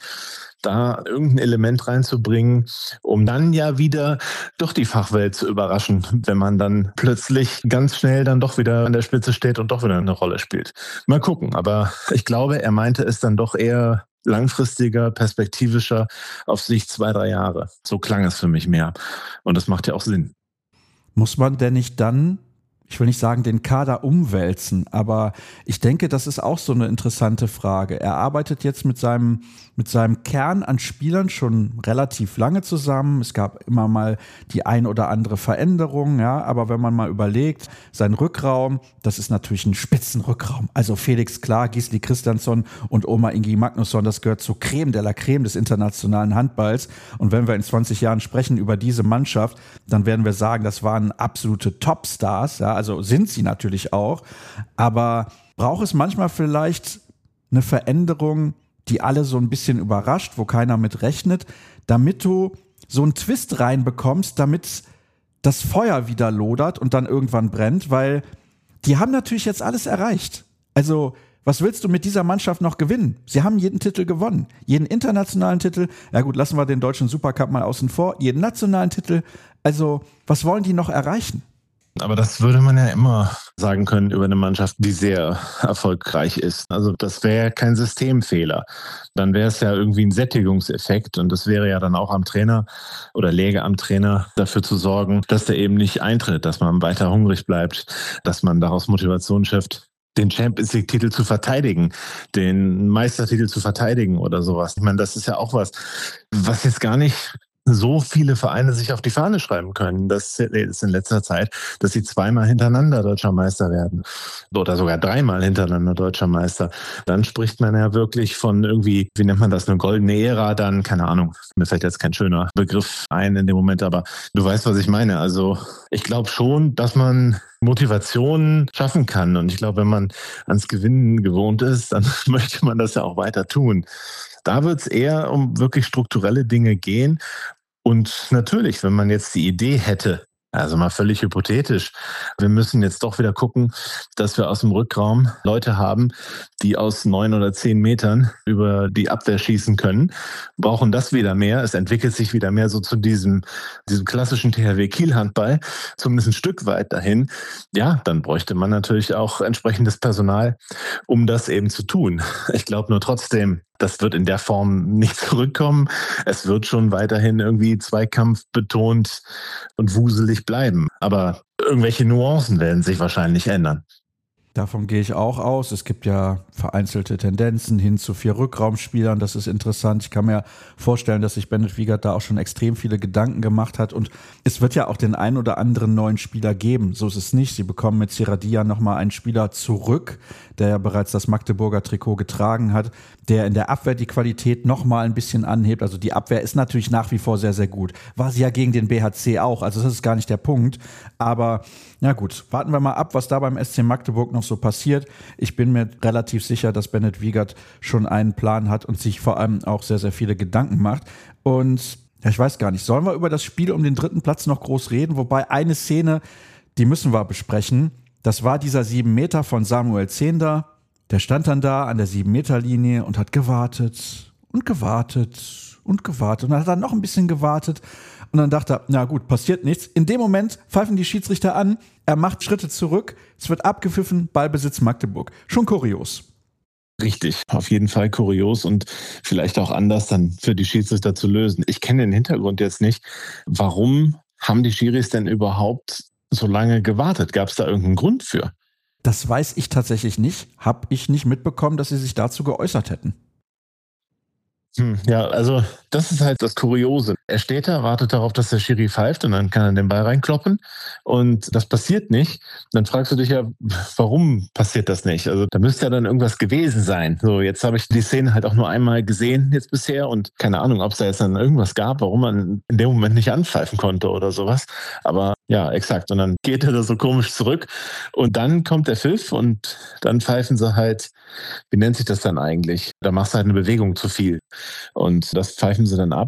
da irgendein Element reinzubringen, um dann ja wieder doch die Fachwelt zu überraschen, wenn man dann plötzlich ganz schnell dann doch wieder an der Spitze steht und doch wieder eine Rolle spielt. Mal gucken, aber ich glaube, er meinte es dann doch eher langfristiger, perspektivischer, auf Sicht zwei, drei Jahre. So klang es für mich mehr. Und das macht ja auch Sinn. Muss man denn nicht dann, ich will nicht sagen, den Kader umwälzen, aber ich denke, das ist auch so eine interessante Frage. Er arbeitet jetzt mit seinem, mit seinem Kern an Spielern schon relativ lange zusammen. Es gab immer mal die ein oder andere Veränderung, ja, aber wenn man mal überlegt, sein Rückraum, das ist natürlich ein Spitzenrückraum. Also Felix Klar, Gisli Kristjansson und Omar Ingi Magnusson, das gehört zur Creme de la Creme des internationalen Handballs. Und wenn wir in zwanzig Jahren sprechen über diese Mannschaft, dann werden wir sagen, das waren absolute Topstars, ja, also sind sie natürlich auch. Aber braucht es manchmal vielleicht eine Veränderung, die alle so ein bisschen überrascht, wo keiner mit rechnet, damit du so einen Twist reinbekommst, damit das Feuer wieder lodert und dann irgendwann brennt, weil die haben natürlich jetzt alles erreicht. Also, was willst du mit dieser Mannschaft noch gewinnen? Sie haben jeden Titel gewonnen. Jeden internationalen Titel. Ja gut, lassen wir den deutschen Supercup mal außen vor. Jeden nationalen Titel. Also, was wollen die noch erreichen? Aber das würde man ja immer sagen können über eine Mannschaft, die sehr erfolgreich ist. Also das wäre kein Systemfehler. Dann wäre es ja irgendwie ein Sättigungseffekt und das wäre ja dann auch am Trainer oder läge am Trainer dafür zu sorgen, dass der eben nicht eintritt, dass man weiter hungrig bleibt, dass man daraus Motivation schöpft, den Champions League-Titel zu verteidigen, den Meistertitel zu verteidigen oder sowas. Ich meine, das ist ja auch was, was jetzt gar nicht so viele Vereine sich auf die Fahne schreiben können. Das ist in letzter Zeit, dass sie zweimal hintereinander Deutscher Meister werden. Oder sogar dreimal hintereinander Deutscher Meister. Dann spricht man ja wirklich von irgendwie, wie nennt man das, eine goldene Ära, dann, keine Ahnung, mir fällt jetzt kein schöner Begriff ein in dem Moment, aber du weißt, was ich meine. Also ich glaube schon, dass man Motivation schaffen kann. Und ich glaube, wenn man ans Gewinnen gewohnt ist, dann möchte man das ja auch weiter tun. Da wird es eher um wirklich strukturelle Dinge gehen. Und natürlich, wenn man jetzt die Idee hätte, also mal völlig hypothetisch, wir müssen jetzt doch wieder gucken, dass wir aus dem Rückraum Leute haben, die aus neun oder zehn Metern über die Abwehr schießen können, brauchen das wieder mehr. Es entwickelt sich wieder mehr so zu diesem, diesem klassischen T H W Kiel-Handball, zumindest ein Stück weit dahin. Ja, dann bräuchte man natürlich auch entsprechendes Personal, um das eben zu tun. Ich glaube nur trotzdem, das wird in der Form nicht zurückkommen. Es wird schon weiterhin irgendwie Zweikampf betont und wuselig bleiben. Aber irgendwelche Nuancen werden sich wahrscheinlich ändern. Davon gehe ich auch aus. Es gibt ja vereinzelte Tendenzen hin zu vier Rückraumspielern. Das ist interessant. Ich kann mir vorstellen, dass sich Bennett Wiegert da auch schon extrem viele Gedanken gemacht hat. Und es wird ja auch den einen oder anderen neuen Spieler geben. So ist es nicht. Sie bekommen mit Siradia nochmal einen Spieler zurück, der ja bereits das Magdeburger Trikot getragen hat, der in der Abwehr die Qualität nochmal ein bisschen anhebt. Also die Abwehr ist natürlich nach wie vor sehr, sehr gut. War sie ja gegen den B H C auch. Also das ist gar nicht der Punkt. Aber na gut, warten wir mal ab, was da beim S C Magdeburg noch so passiert. Ich bin mir relativ sicher, dass Bennett Wiegert schon einen Plan hat und sich vor allem auch sehr, sehr viele Gedanken macht. Und ja, ich weiß gar nicht, sollen wir über das Spiel um den dritten Platz noch groß reden? Wobei eine Szene, die müssen wir besprechen. Das war dieser sieben Meter von Samuel Zehnder. Der stand dann da an der sieben Meter Linie und hat gewartet und gewartet und gewartet. Und dann hat er noch ein bisschen gewartet. Und dann dachte er, na gut, passiert nichts. In dem Moment pfeifen die Schiedsrichter an. Er macht Schritte zurück. Es wird abgepfiffen. Ballbesitz Magdeburg. Schon kurios. Richtig, auf jeden Fall kurios und vielleicht auch anders dann für die Schiedsrichter zu lösen. Ich kenne den Hintergrund jetzt nicht. Warum haben die Schiris denn überhaupt so lange gewartet? Gab es da irgendeinen Grund für? Das weiß ich tatsächlich nicht. Hab ich nicht mitbekommen, dass sie sich dazu geäußert hätten. Hm, ja, also das ist halt das Kuriose. Er steht da, wartet darauf, dass der Schiri pfeift und dann kann er den Ball reinkloppen und das passiert nicht. Dann fragst du dich ja, warum passiert das nicht? Also da müsste ja dann irgendwas gewesen sein. So, jetzt habe ich die Szene halt auch nur einmal gesehen jetzt bisher und keine Ahnung, ob es da jetzt dann irgendwas gab, warum man in dem Moment nicht anpfeifen konnte oder sowas. Aber ja, exakt. Und dann geht er da so komisch zurück und dann kommt der Pfiff und dann pfeifen sie halt, wie nennt sich das dann eigentlich? Da machst du halt eine Bewegung zu viel. Und das pfeifen sie dann ab.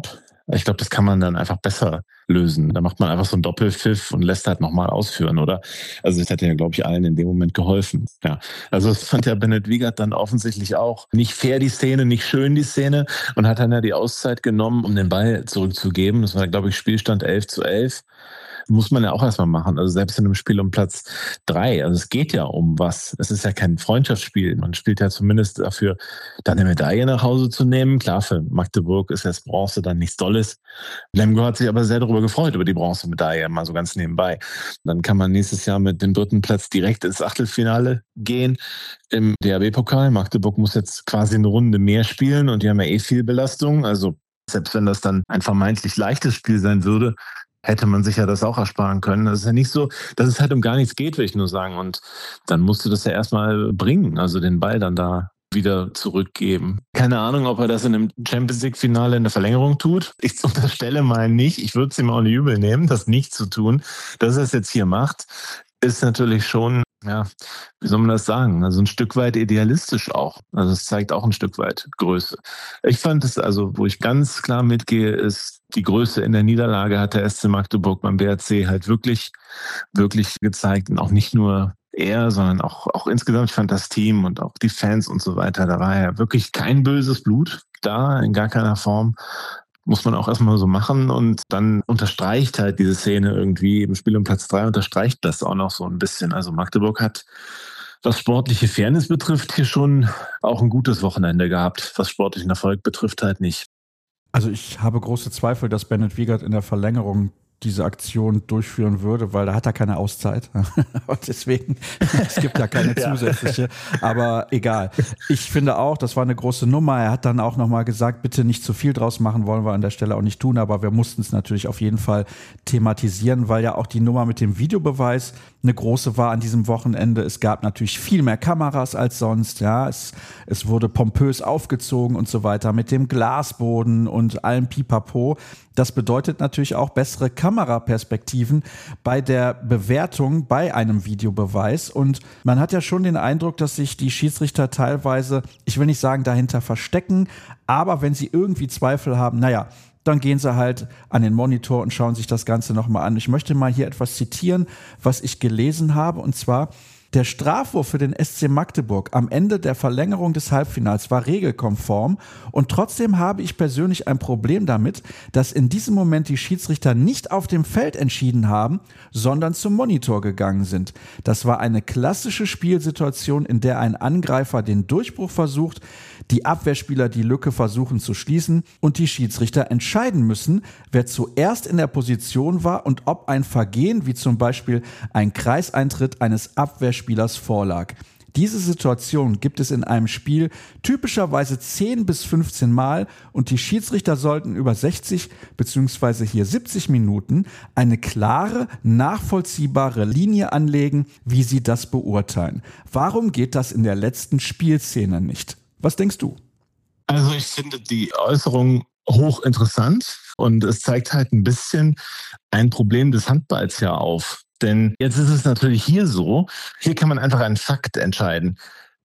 Ich glaube, das kann man dann einfach besser lösen. Da macht man einfach so einen Doppelpfiff und lässt halt nochmal ausführen, oder? Also das hätte ja, glaube ich, allen in dem Moment geholfen. Ja, also das fand ja Bennett Wiegert dann offensichtlich auch nicht fair, die Szene, nicht schön, die Szene, und hat dann ja die Auszeit genommen, um den Ball zurückzugeben. Das war, glaube ich, Spielstand elf zu elf. Muss man ja auch erstmal machen. Also selbst in einem Spiel um Platz drei. Also es geht ja um was. Es ist ja kein Freundschaftsspiel. Man spielt ja zumindest dafür, dann eine Medaille nach Hause zu nehmen. Klar, für Magdeburg ist jetzt Bronze dann nichts Tolles. Lemgo hat sich aber sehr darüber gefreut, über die Bronzemedaille, mal so ganz nebenbei. Dann kann man nächstes Jahr mit dem dritten Platz direkt ins Achtelfinale gehen im D H B-Pokal. Magdeburg muss jetzt quasi eine Runde mehr spielen und die haben ja eh viel Belastung. Also selbst wenn das dann ein vermeintlich leichtes Spiel sein würde, hätte man sich ja das auch ersparen können. Das ist ja nicht so, dass es halt um gar nichts geht, will ich nur sagen. Und dann musst du das ja erstmal bringen, also den Ball dann da wieder zurückgeben. Keine Ahnung, ob er das in einem Champions-League-Finale in der Verlängerung tut. Ich unterstelle mal nicht, ich würde es ihm auch nicht übel nehmen, das nicht zu tun. Dass er es jetzt hier macht, ist natürlich schon, ja, wie soll man das sagen? Also ein Stück weit idealistisch auch. Also es zeigt auch ein Stück weit Größe. Ich fand es also, wo ich ganz klar mitgehe, ist die Größe in der Niederlage hat der S C Magdeburg beim B R C halt wirklich, wirklich gezeigt. Und auch nicht nur er, sondern auch, auch insgesamt, ich fand das Team und auch die Fans und so weiter, da war ja wirklich kein böses Blut da, in gar keiner Form. Muss man auch erstmal so machen, und dann unterstreicht halt diese Szene irgendwie im Spiel um Platz drei, unterstreicht das auch noch so ein bisschen. Also Magdeburg hat, was sportliche Fairness betrifft, hier schon auch ein gutes Wochenende gehabt. Was sportlichen Erfolg betrifft, halt nicht. Also ich habe große Zweifel, dass Bennett Wiegert in der Verlängerung diese Aktion durchführen würde, weil da hat er keine Auszeit. Und deswegen, es gibt ja keine zusätzliche. Aber egal. Ich finde auch, das war eine große Nummer. Er hat dann auch nochmal gesagt, bitte nicht zu viel draus machen, wollen wir an der Stelle auch nicht tun. Aber wir mussten es natürlich auf jeden Fall thematisieren, weil ja auch die Nummer mit dem Videobeweis eine große war an diesem Wochenende. Es gab natürlich viel mehr Kameras als sonst. Ja, es, es wurde pompös aufgezogen und so weiter mit dem Glasboden und allem Pipapo. Das bedeutet natürlich auch bessere Kameraperspektiven bei der Bewertung bei einem Videobeweis. Und man hat ja schon den Eindruck, dass sich die Schiedsrichter teilweise, ich will nicht sagen dahinter verstecken, aber wenn sie irgendwie Zweifel haben, naja, dann gehen sie halt an den Monitor und schauen sich das Ganze nochmal an. Ich möchte mal hier etwas zitieren, was ich gelesen habe, und zwar: Der Strafwurf für den S C Magdeburg am Ende der Verlängerung des Halbfinals war regelkonform, und trotzdem habe ich persönlich ein Problem damit, dass in diesem Moment die Schiedsrichter nicht auf dem Feld entschieden haben, sondern zum Monitor gegangen sind. Das war eine klassische Spielsituation, in der ein Angreifer den Durchbruch versucht, die Abwehrspieler die Lücke versuchen zu schließen und die Schiedsrichter entscheiden müssen, wer zuerst in der Position war und ob ein Vergehen, wie zum Beispiel ein Kreiseintritt eines Abwehrspielers, vorlag. Diese Situation gibt es in einem Spiel typischerweise zehn bis fünfzehn Mal, und die Schiedsrichter sollten über sechzig bzw. hier siebzig Minuten eine klare, nachvollziehbare Linie anlegen, wie sie das beurteilen. Warum geht das in der letzten Spielszene nicht? Was denkst du? Also ich finde die Äußerung hochinteressant, und es zeigt halt ein bisschen ein Problem des Handballs ja auf. Denn jetzt ist es natürlich hier so, hier kann man einfach einen Fakt entscheiden.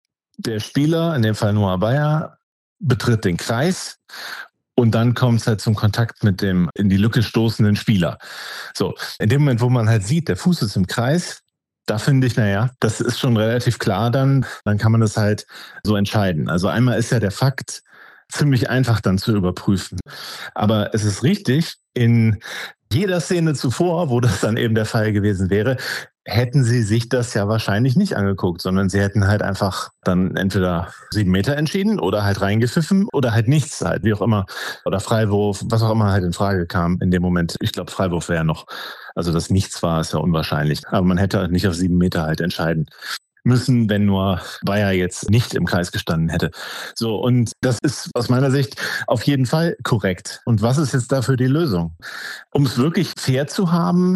Der Spieler, in dem Fall Noah Bayer, betritt den Kreis, und dann kommt es halt zum Kontakt mit dem in die Lücke stoßenden Spieler. So, in dem Moment, wo man halt sieht, der Fuß ist im Kreis, da finde ich, naja, das ist schon relativ klar dann, dann kann man das halt so entscheiden. Also einmal ist ja der Fakt ziemlich einfach dann zu überprüfen. Aber es ist richtig, in jeder Szene zuvor, wo das dann eben der Fall gewesen wäre, hätten sie sich das ja wahrscheinlich nicht angeguckt, sondern sie hätten halt einfach dann entweder sieben Meter entschieden oder halt reingepfiffen oder halt nichts, halt wie auch immer. Oder Freiwurf, was auch immer halt in Frage kam in dem Moment. Ich glaube, Freiwurf wäre ja noch, also das Nichts war, ist ja unwahrscheinlich. Aber man hätte halt nicht auf sieben Meter halt entscheiden müssen, wenn nur Bayer jetzt nicht im Kreis gestanden hätte. So, und das ist aus meiner Sicht auf jeden Fall korrekt. Und was ist jetzt dafür die Lösung? Um es wirklich fair zu haben,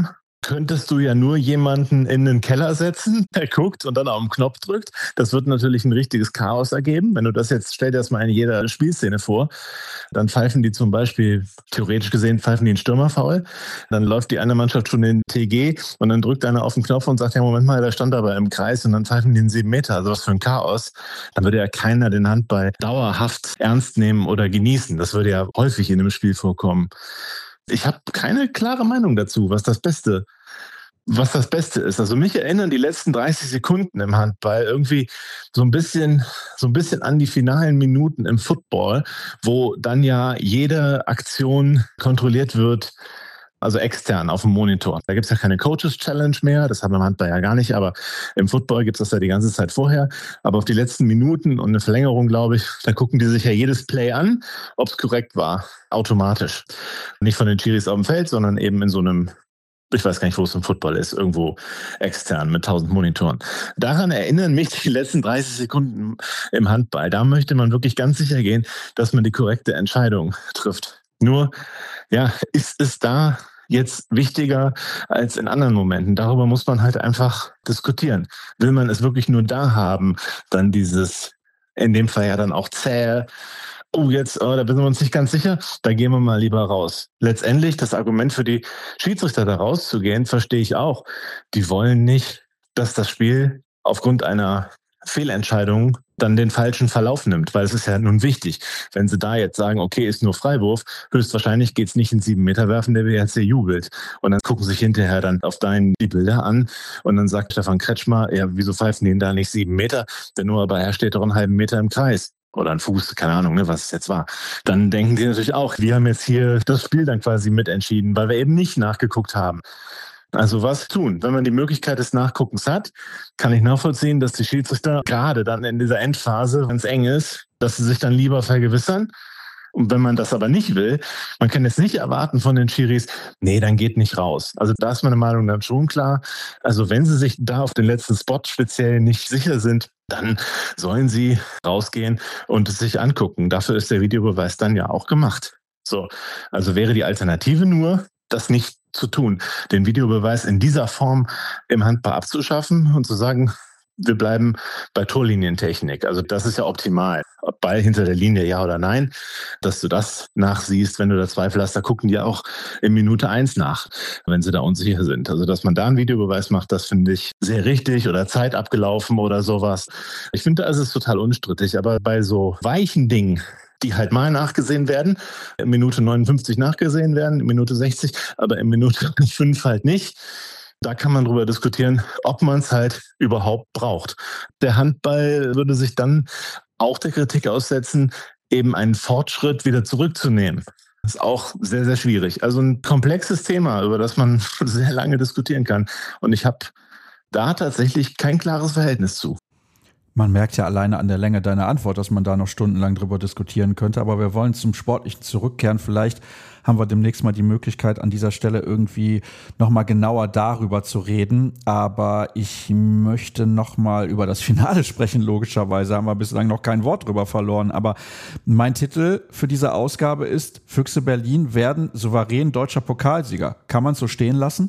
könntest du ja nur jemanden in den Keller setzen, der guckt und dann auf den Knopf drückt. Das wird natürlich ein richtiges Chaos ergeben. Wenn du das jetzt, stell dir das mal in jeder Spielszene vor, dann pfeifen die zum Beispiel, theoretisch gesehen, pfeifen die einen Stürmerfoul. Dann läuft die eine Mannschaft schon in T G und dann drückt einer auf den Knopf und sagt, ja, Moment mal, der stand aber im Kreis und dann pfeifen die einen sieben Meter. Also was für ein Chaos. Dann würde ja keiner den Handball dauerhaft ernst nehmen oder genießen. Das würde ja häufig in einem Spiel vorkommen. Ich habe keine klare Meinung dazu, was das Beste, was das Beste ist. Also mich erinnern die letzten dreißig Sekunden im Handball irgendwie so ein bisschen, so ein bisschen an die finalen Minuten im Football, wo dann ja jede Aktion kontrolliert wird, also extern auf dem Monitor. Da gibt es ja keine Coaches-Challenge mehr, das haben wir im Handball ja gar nicht, aber im Football gibt es das ja die ganze Zeit vorher. Aber auf die letzten Minuten und eine Verlängerung, glaube ich, da gucken die sich ja jedes Play an, ob es korrekt war, automatisch. Nicht von den Schiris auf dem Feld, sondern eben in so einem, ich weiß gar nicht, wo es im Football ist, irgendwo extern mit tausend Monitoren. Daran erinnern mich die letzten dreißig Sekunden im Handball. Da möchte man wirklich ganz sicher gehen, dass man die korrekte Entscheidung trifft. Nur, ja, ist es da jetzt wichtiger als in anderen Momenten? Darüber muss man halt einfach diskutieren. Will man es wirklich nur da haben, dann dieses, in dem Fall ja dann auch zäh, oh jetzt, oh, da sind wir uns nicht ganz sicher, da gehen wir mal lieber raus. Letztendlich, das Argument für die Schiedsrichter da rauszugehen, verstehe ich auch. Die wollen nicht, dass das Spiel aufgrund einer Fehlentscheidung dann den falschen Verlauf nimmt, weil es ist ja nun wichtig. Wenn sie da jetzt sagen, okay, ist nur Freiwurf, höchstwahrscheinlich geht's nicht in sieben Meter werfen, der B R C jubelt. Und dann gucken sich hinterher dann auf deinen die Bilder an und dann sagt Stefan Kretschmer, ja, wieso pfeifen die denn da nicht sieben Meter? Der Noah Bayer steht doch einen halben Meter im Kreis. Oder ein Fuß, keine Ahnung, ne, was es jetzt war. Dann denken die natürlich auch, wir haben jetzt hier das Spiel dann quasi mitentschieden, weil wir eben nicht nachgeguckt haben. Also was tun? Wenn man die Möglichkeit des Nachguckens hat, kann ich nachvollziehen, dass die Schiedsrichter gerade dann in dieser Endphase, wenn es eng ist, dass sie sich dann lieber vergewissern. Und wenn man das aber nicht will, man kann jetzt nicht erwarten von den Schiris, nee, dann geht nicht raus. Also da ist meine Meinung dann schon klar. Also wenn sie sich da auf den letzten Spot speziell nicht sicher sind, dann sollen sie rausgehen und es sich angucken. Dafür ist der Videobeweis dann ja auch gemacht. So, also wäre die Alternative nur, das nicht zu tun, den Videobeweis in dieser Form im Handball abzuschaffen und zu sagen, wir bleiben bei Torlinientechnik. Also das ist ja optimal. Ob Ball hinter der Linie, ja oder nein, dass du das nachsiehst, wenn du da Zweifel hast, da gucken die auch in Minute eins nach, wenn sie da unsicher sind. Also dass man da einen Videobeweis macht, das finde ich sehr richtig, oder Zeit abgelaufen oder sowas. Ich finde, da ist es total unstrittig, aber bei so weichen Dingen, die halt mal nachgesehen werden, in Minute neunundfünfzig nachgesehen werden, in Minute sechzig, aber in Minute fünf halt nicht. Da kann man drüber diskutieren, ob man es halt überhaupt braucht. Der Handball würde sich dann auch der Kritik aussetzen, eben einen Fortschritt wieder zurückzunehmen. Das ist auch sehr, sehr schwierig. Also ein komplexes Thema, über das man sehr lange diskutieren kann. Und ich habe da tatsächlich kein klares Verhältnis zu. Man merkt ja alleine an der Länge deiner Antwort, dass man da noch stundenlang drüber diskutieren könnte. Aber wir wollen zum Sportlichen zurückkehren. Vielleicht haben wir demnächst mal die Möglichkeit, an dieser Stelle irgendwie nochmal genauer darüber zu reden. Aber ich möchte nochmal über das Finale sprechen. Logischerweise haben wir bislang noch kein Wort drüber verloren. Aber mein Titel für diese Ausgabe ist: Füchse Berlin werden souverän deutscher Pokalsieger. Kann man es so stehen lassen?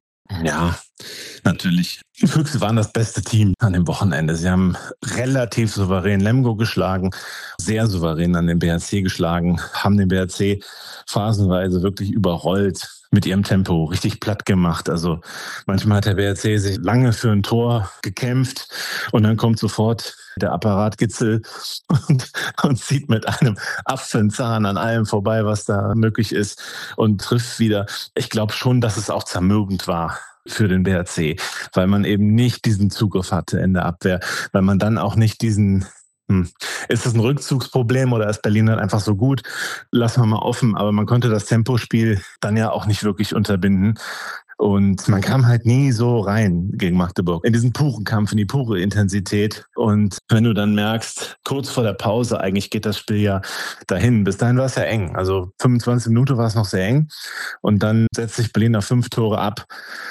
Ja, natürlich. Die Füchse waren das beste Team an dem Wochenende. Sie haben relativ souverän Lemgo geschlagen, sehr souverän an den B R C geschlagen, haben den B R C phasenweise wirklich überrollt mit ihrem Tempo, richtig platt gemacht. Also manchmal hat der B R C sich lange für ein Tor gekämpft und dann kommt sofort der Apparat Gitzel und, und zieht mit einem Apfenzahn an allem vorbei, was da möglich ist, und trifft wieder. Ich glaube schon, dass es auch zermürbend war für den B R C, weil man eben nicht diesen Zugriff hatte in der Abwehr, weil man dann auch nicht diesen, hm, ist das ein Rückzugsproblem oder ist Berlin dann einfach so gut? Lassen wir mal offen, aber man konnte das Tempospiel dann ja auch nicht wirklich unterbinden. Und man kam halt nie so rein gegen Magdeburg, in diesen puren Kampf, in die pure Intensität. Und wenn du dann merkst, kurz vor der Pause, eigentlich geht das Spiel ja dahin. Bis dahin war es ja eng. Also fünfundzwanzig Minuten war es noch sehr eng. Und dann setzt sich Berlin auf fünf Tore ab.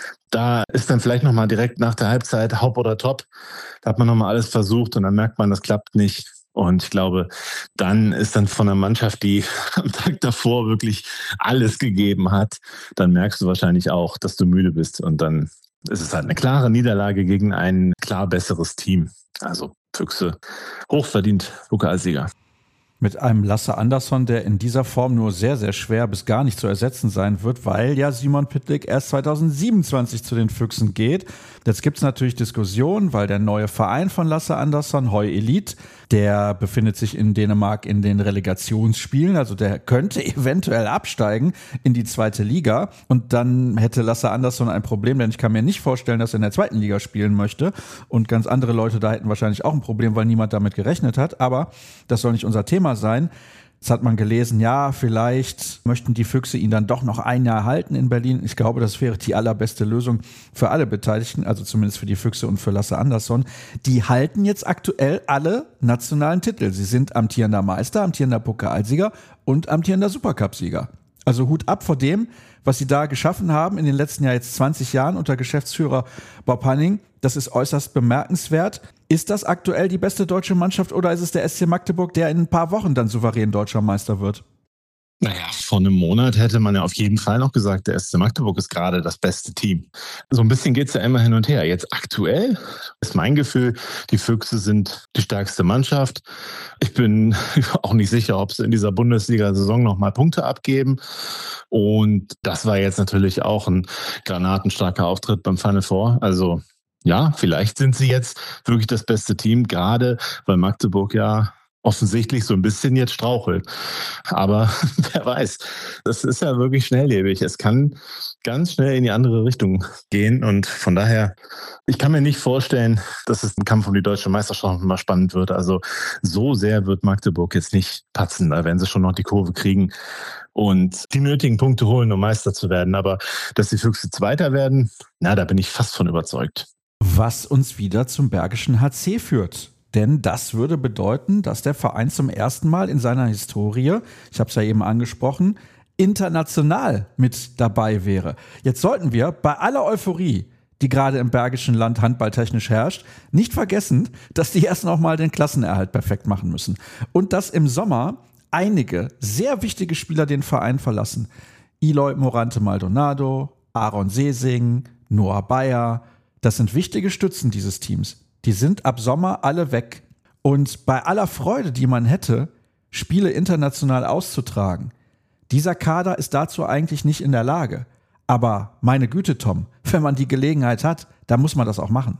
Da ist dann vielleicht nochmal direkt nach der Halbzeit Haupt oder Top. Da hat man nochmal alles versucht und dann merkt man, das klappt nicht. Und ich glaube, dann ist dann von einer Mannschaft, die am Tag davor wirklich alles gegeben hat, dann merkst du wahrscheinlich auch, dass du müde bist. Und dann ist es halt eine klare Niederlage gegen ein klar besseres Team. Also Füchse hochverdient Pokalsieger. Mit einem Lasse Andersson, der in dieser Form nur sehr, sehr schwer bis gar nicht zu ersetzen sein wird, weil ja Simon Pytlik erst zweitausendsiebenundzwanzig zu den Füchsen geht. Jetzt gibt es natürlich Diskussionen, weil der neue Verein von Lasse Andersson, Hoi Elite, der befindet sich in Dänemark in den Relegationsspielen, also der könnte eventuell absteigen in die zweite Liga und dann hätte Lasse Andersson ein Problem, denn ich kann mir nicht vorstellen, dass er in der zweiten Liga spielen möchte und ganz andere Leute da hätten wahrscheinlich auch ein Problem, weil niemand damit gerechnet hat, aber das soll nicht unser Thema sein. Jetzt hat man gelesen, ja, vielleicht möchten die Füchse ihn dann doch noch ein Jahr halten in Berlin. Ich glaube, das wäre die allerbeste Lösung für alle Beteiligten, also zumindest für die Füchse und für Lasse Andersson. Die halten jetzt aktuell alle nationalen Titel. Sie sind amtierender Meister, amtierender Pokalsieger und amtierender Supercup-Sieger. Also Hut ab vor dem, was sie da geschaffen haben in den letzten Jahr jetzt zwanzig Jahren unter Geschäftsführer Bob Hanning. Das ist äußerst bemerkenswert. Ist das aktuell die beste deutsche Mannschaft oder ist es der S C Magdeburg, der in ein paar Wochen dann souverän deutscher Meister wird? Naja, vor einem Monat hätte man ja auf jeden Fall noch gesagt, der S C Magdeburg ist gerade das beste Team. So ein bisschen geht's ja immer hin und her. Jetzt aktuell ist mein Gefühl, die Füchse sind die stärkste Mannschaft. Ich bin auch nicht sicher, ob sie in dieser Bundesliga-Saison noch mal Punkte abgeben. Und das war jetzt natürlich auch ein granatenstarker Auftritt beim Final Four. Also ja, vielleicht sind sie jetzt wirklich das beste Team, gerade weil Magdeburg ja offensichtlich so ein bisschen jetzt strauchelt. Aber wer weiß, das ist ja wirklich schnelllebig. Es kann ganz schnell in die andere Richtung gehen. Und von daher, ich kann mir nicht vorstellen, dass es ein Kampf um die deutsche Meisterschaft mal spannend wird. Also so sehr wird Magdeburg jetzt nicht patzen. Da werden sie schon noch die Kurve kriegen und die nötigen Punkte holen, um Meister zu werden. Aber dass die Füchse Zweiter werden, na, da bin ich fast von überzeugt. Was uns wieder zum Bergischen H C führt. Denn das würde bedeuten, dass der Verein zum ersten Mal in seiner Historie, ich habe es ja eben angesprochen, international mit dabei wäre. Jetzt sollten wir bei aller Euphorie, die gerade im Bergischen Land handballtechnisch herrscht, nicht vergessen, dass die erst noch mal den Klassenerhalt perfekt machen müssen. Und dass im Sommer einige sehr wichtige Spieler den Verein verlassen. Eloy Morante Maldonado, Aaron Sesing, Noah Bayer. Das sind wichtige Stützen dieses Teams. Die sind ab Sommer alle weg. Und bei aller Freude, die man hätte, Spiele international auszutragen, dieser Kader ist dazu eigentlich nicht in der Lage. Aber meine Güte, Tom, wenn man die Gelegenheit hat, dann muss man das auch machen.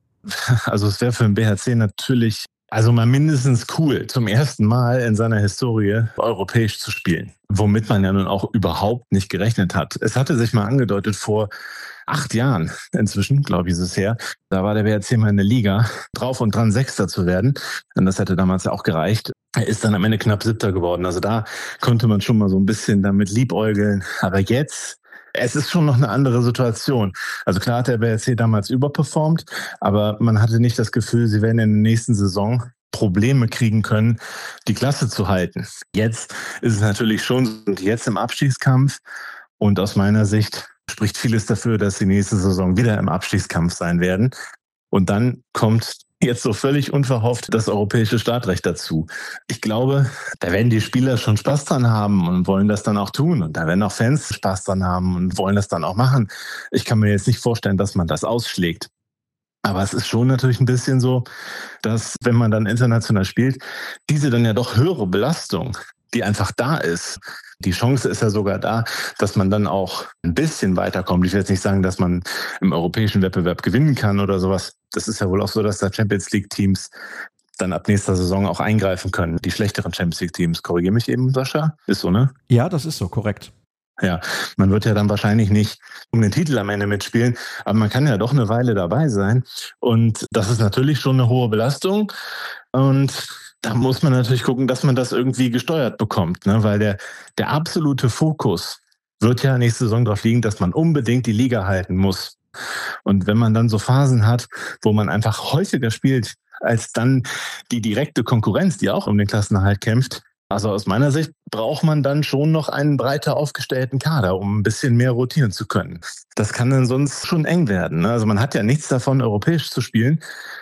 Also es wäre für den B H C natürlich, also mal mindestens cool, zum ersten Mal in seiner Historie europäisch zu spielen. Womit man ja nun auch überhaupt nicht gerechnet hat. Es hatte sich mal angedeutet vor acht Jahren inzwischen, glaube ich, ist es her. Da war der B H C mal in der Liga drauf und dran, Sechster zu werden. Und das hätte damals ja auch gereicht. Er ist dann am Ende knapp Siebter geworden. Also da konnte man schon mal so ein bisschen damit liebäugeln. Aber jetzt, es ist schon noch eine andere Situation. Also klar hat der B H C damals überperformt, aber man hatte nicht das Gefühl, sie werden in der nächsten Saison Probleme kriegen können, die Klasse zu halten. Jetzt ist es natürlich schon, sind jetzt im Abstiegskampf und aus meiner Sicht spricht vieles dafür, dass die nächste Saison wieder im Abstiegskampf sein werden. Und dann kommt jetzt so völlig unverhofft das europäische Startrecht dazu. Ich glaube, da werden die Spieler schon Spaß dran haben und wollen das dann auch tun. Und da werden auch Fans Spaß dran haben und wollen das dann auch machen. Ich kann mir jetzt nicht vorstellen, dass man das ausschlägt. Aber es ist schon natürlich ein bisschen so, dass wenn man dann international spielt, diese dann ja doch höhere Belastung, die einfach da ist. Die Chance ist ja sogar da, dass man dann auch ein bisschen weiterkommt. Ich will jetzt nicht sagen, dass man im europäischen Wettbewerb gewinnen kann oder sowas. Das ist ja wohl auch so, dass da Champions League Teams dann ab nächster Saison auch eingreifen können. Die schlechteren Champions League Teams. Korrigiere mich eben, Sascha. Ist so, ne? Ja, das ist so, korrekt. Ja, man wird ja dann wahrscheinlich nicht um den Titel am Ende mitspielen, aber man kann ja doch eine Weile dabei sein. Und das ist natürlich schon eine hohe Belastung. Und da muss man natürlich gucken, dass man das irgendwie gesteuert bekommt, ne? Weil der, der absolute Fokus wird ja nächste Saison darauf liegen, dass man unbedingt die Liga halten muss. Und wenn man dann so Phasen hat, wo man einfach häufiger spielt, als dann die direkte Konkurrenz, die auch um den Klassenerhalt kämpft, also aus meiner Sicht braucht man dann schon noch einen breiter aufgestellten Kader, um ein bisschen mehr rotieren zu können. Das kann dann sonst schon eng werden, ne? Also man hat ja nichts davon, europäisch zu spielen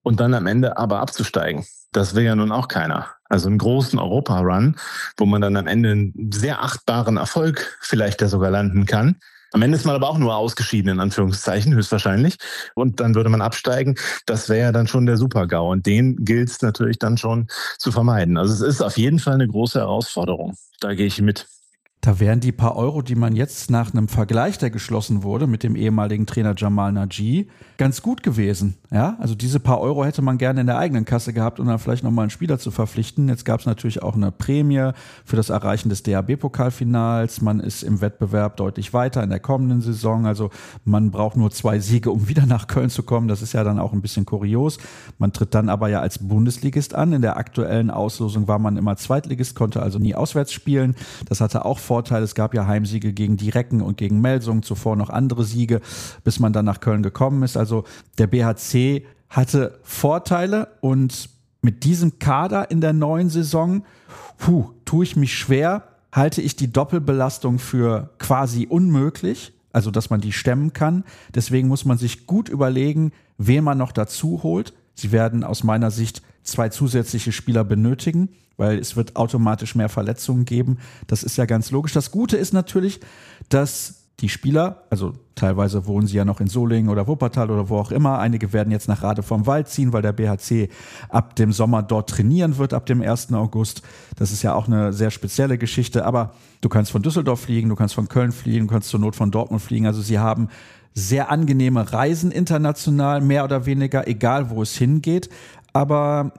und dann am Ende aber abzusteigen. Das will ja nun auch keiner. Also einen großen Europa-Run, wo man dann am Ende einen sehr achtbaren Erfolg vielleicht da sogar landen kann. Am Ende ist man aber auch nur ausgeschieden, in Anführungszeichen, höchstwahrscheinlich. Und dann würde man absteigen. Das wäre ja dann schon der Super-GAU. Und den gilt es natürlich dann schon zu vermeiden. Also es ist auf jeden Fall eine große Herausforderung. Da gehe ich mit. Da wären die paar Euro, die man jetzt nach einem Vergleich, der geschlossen wurde mit dem ehemaligen Trainer Jamal Naji, ganz gut gewesen. Ja, also diese paar Euro hätte man gerne in der eigenen Kasse gehabt, um dann vielleicht nochmal einen Spieler zu verpflichten. Jetzt gab es natürlich auch eine Prämie für das Erreichen des D H B-Pokalfinals. Man ist im Wettbewerb deutlich weiter in der kommenden Saison. Also man braucht nur zwei Siege, um wieder nach Köln zu kommen. Das ist ja dann auch ein bisschen kurios. Man tritt dann aber ja als Bundesligist an. In der aktuellen Auslosung war man immer Zweitligist, konnte also nie auswärts spielen. Das hatte auch Vorteil. Es gab ja Heimsiege gegen die Recken und gegen Melsungen, zuvor noch andere Siege, bis man dann nach Köln gekommen ist. Also der B H C hatte Vorteile und mit diesem Kader in der neuen Saison, puh, tue ich mich schwer, halte ich die Doppelbelastung für quasi unmöglich, also dass man die stemmen kann. Deswegen muss man sich gut überlegen, wen man noch dazu holt. Sie werden aus meiner Sicht zwei zusätzliche Spieler benötigen, weil es wird automatisch mehr Verletzungen geben. Das ist ja ganz logisch. Das Gute ist natürlich, dass die Spieler, also teilweise wohnen sie ja noch in Solingen oder Wuppertal oder wo auch immer. Einige werden jetzt nach Rade vom Wald ziehen, weil der B H C ab dem Sommer dort trainieren wird, ab dem ersten August. Das ist ja auch eine sehr spezielle Geschichte. Aber du kannst von Düsseldorf fliegen, du kannst von Köln fliegen, du kannst zur Not von Dortmund fliegen. Also sie haben sehr angenehme Reisen international, mehr oder weniger, egal wo es hingeht. Aber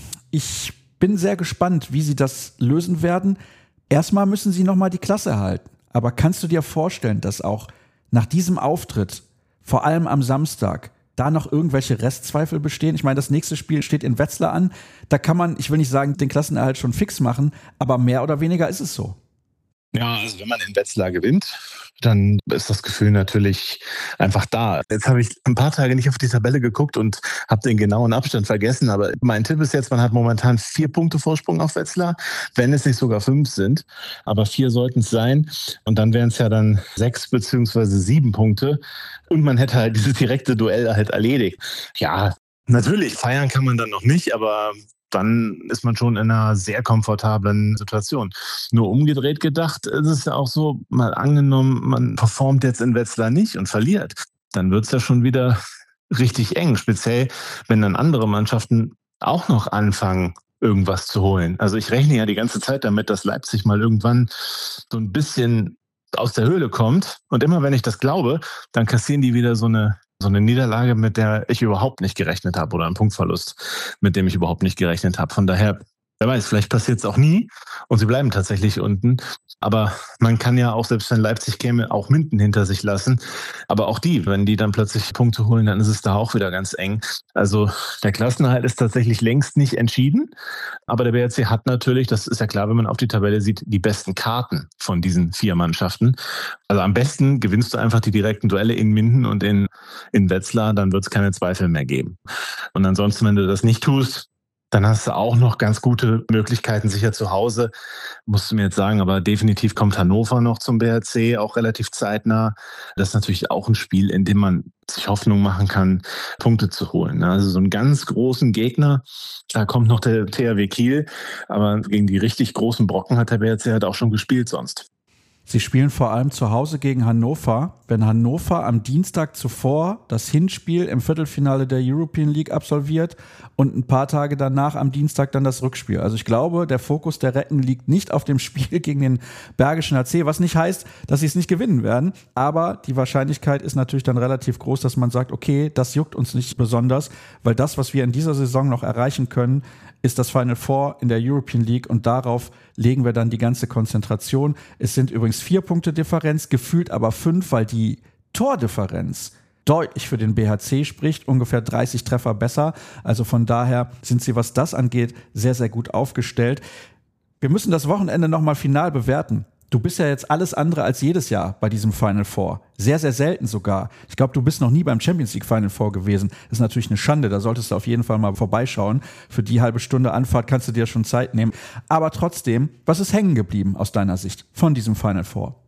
ich bin sehr gespannt, wie sie das lösen werden. Erstmal müssen sie nochmal die Klasse halten. Aber kannst du dir vorstellen, dass auch nach diesem Auftritt, vor allem am Samstag, da noch irgendwelche Restzweifel bestehen? Ich meine, das nächste Spiel steht in Wetzlar an. Da kann man, ich will nicht sagen, den Klassenerhalt schon fix machen, aber mehr oder weniger ist es so. Ja, also wenn man in Wetzlar gewinnt, dann ist das Gefühl natürlich einfach da. Jetzt habe ich ein paar Tage nicht auf die Tabelle geguckt und habe den genauen Abstand vergessen, aber mein Tipp ist jetzt, man hat momentan vier Punkte Vorsprung auf Wetzlar, wenn es nicht sogar fünf sind, aber vier sollten es sein und dann wären es ja dann sechs beziehungsweise sieben Punkte und man hätte halt dieses direkte Duell halt erledigt. Ja, natürlich, feiern kann man dann noch nicht, aber dann ist man schon in einer sehr komfortablen Situation. Nur umgedreht gedacht ist es ja auch so, mal angenommen, man performt jetzt in Wetzlar nicht und verliert, dann wird es ja schon wieder richtig eng, speziell wenn dann andere Mannschaften auch noch anfangen, irgendwas zu holen. Also ich rechne ja die ganze Zeit damit, dass Leipzig mal irgendwann so ein bisschen aus der Höhle kommt und immer wenn ich das glaube, dann kassieren die wieder so eine So eine Niederlage, mit der ich überhaupt nicht gerechnet habe oder ein Punktverlust, mit dem ich überhaupt nicht gerechnet habe. Von daher, wer weiß, vielleicht passiert es auch nie und sie bleiben tatsächlich unten. Aber man kann ja auch, selbst wenn Leipzig käme, auch Minden hinter sich lassen. Aber auch die, wenn die dann plötzlich Punkte holen, dann ist es da auch wieder ganz eng. Also der Klassenerhalt ist tatsächlich längst nicht entschieden. Aber der B H C hat natürlich, das ist ja klar, wenn man auf die Tabelle sieht, die besten Karten von diesen vier Mannschaften. Also am besten gewinnst du einfach die direkten Duelle in Minden und in, in Wetzlar, dann wird es keine Zweifel mehr geben. Und ansonsten, wenn du das nicht tust, dann hast du auch noch ganz gute Möglichkeiten, sicher zu Hause, musst du mir jetzt sagen, aber definitiv kommt Hannover noch zum B H C, auch relativ zeitnah. Das ist natürlich auch ein Spiel, in dem man sich Hoffnung machen kann, Punkte zu holen. Also so einen ganz großen Gegner, da kommt noch der T H W Kiel, aber gegen die richtig großen Brocken hat der B H C halt auch schon gespielt sonst. Sie spielen vor allem zu Hause gegen Hannover. Wenn Hannover am Dienstag zuvor das Hinspiel im Viertelfinale der European League absolviert und ein paar Tage danach am Dienstag dann das Rückspiel. Also ich glaube, der Fokus der Recken liegt nicht auf dem Spiel gegen den Bergischen H C, was nicht heißt, dass sie es nicht gewinnen werden. Aber die Wahrscheinlichkeit ist natürlich dann relativ groß, dass man sagt, okay, das juckt uns nicht besonders, weil das, was wir in dieser Saison noch erreichen können, ist das Final Four in der European League und darauf legen wir dann die ganze Konzentration. Es sind übrigens vier Punkte Differenz, gefühlt aber fünf, weil die Tordifferenz deutlich für den B H C spricht, ungefähr dreißig Treffer besser. Also von daher sind sie, was das angeht, sehr, sehr gut aufgestellt. Wir müssen das Wochenende nochmal final bewerten. Du bist ja jetzt alles andere als jedes Jahr bei diesem Final Four. Sehr, sehr selten sogar. Ich glaube, du bist noch nie beim Champions League Final Four gewesen. Das ist natürlich eine Schande, da solltest du auf jeden Fall mal vorbeischauen. Für die halbe Stunde Anfahrt kannst du dir schon Zeit nehmen. Aber trotzdem, was ist hängen geblieben aus deiner Sicht von diesem Final Four?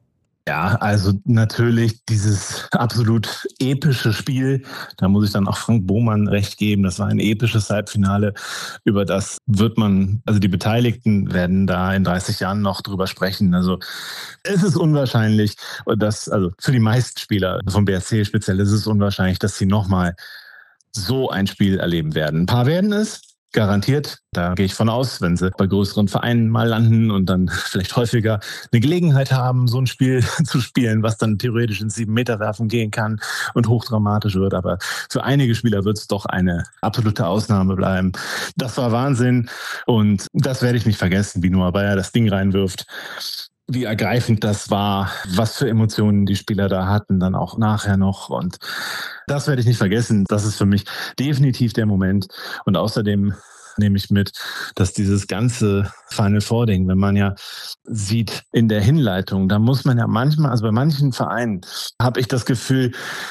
Ja, also natürlich dieses absolut epische Spiel, da muss ich dann auch Frank Bohmann recht geben, das war ein episches Halbfinale, über das wird man, also die Beteiligten werden da in dreißig Jahren noch drüber sprechen. Also es ist unwahrscheinlich, dass, also für die meisten Spieler vom B R C speziell ist es unwahrscheinlich, dass sie nochmal so ein Spiel erleben werden. Ein paar werden es. Garantiert, da gehe ich von aus, wenn sie bei größeren Vereinen mal landen und dann vielleicht häufiger eine Gelegenheit haben, so ein Spiel zu spielen, was dann theoretisch ins Sieben-Meter-Werfen gehen kann und hochdramatisch wird. Aber für einige Spieler wird es doch eine absolute Ausnahme bleiben. Das war Wahnsinn und das werde ich nicht vergessen, wie Noah Bayer das Ding reinwirft. Wie ergreifend das war, was für Emotionen die Spieler da hatten, dann auch nachher noch. Und das werde ich nicht vergessen. Das ist für mich definitiv der Moment. Und außerdem nehme ich mit, dass dieses ganze Final Four Ding, wenn man ja sieht in der Hinleitung, da muss man ja manchmal, also bei manchen Vereinen habe ich das Gefühl,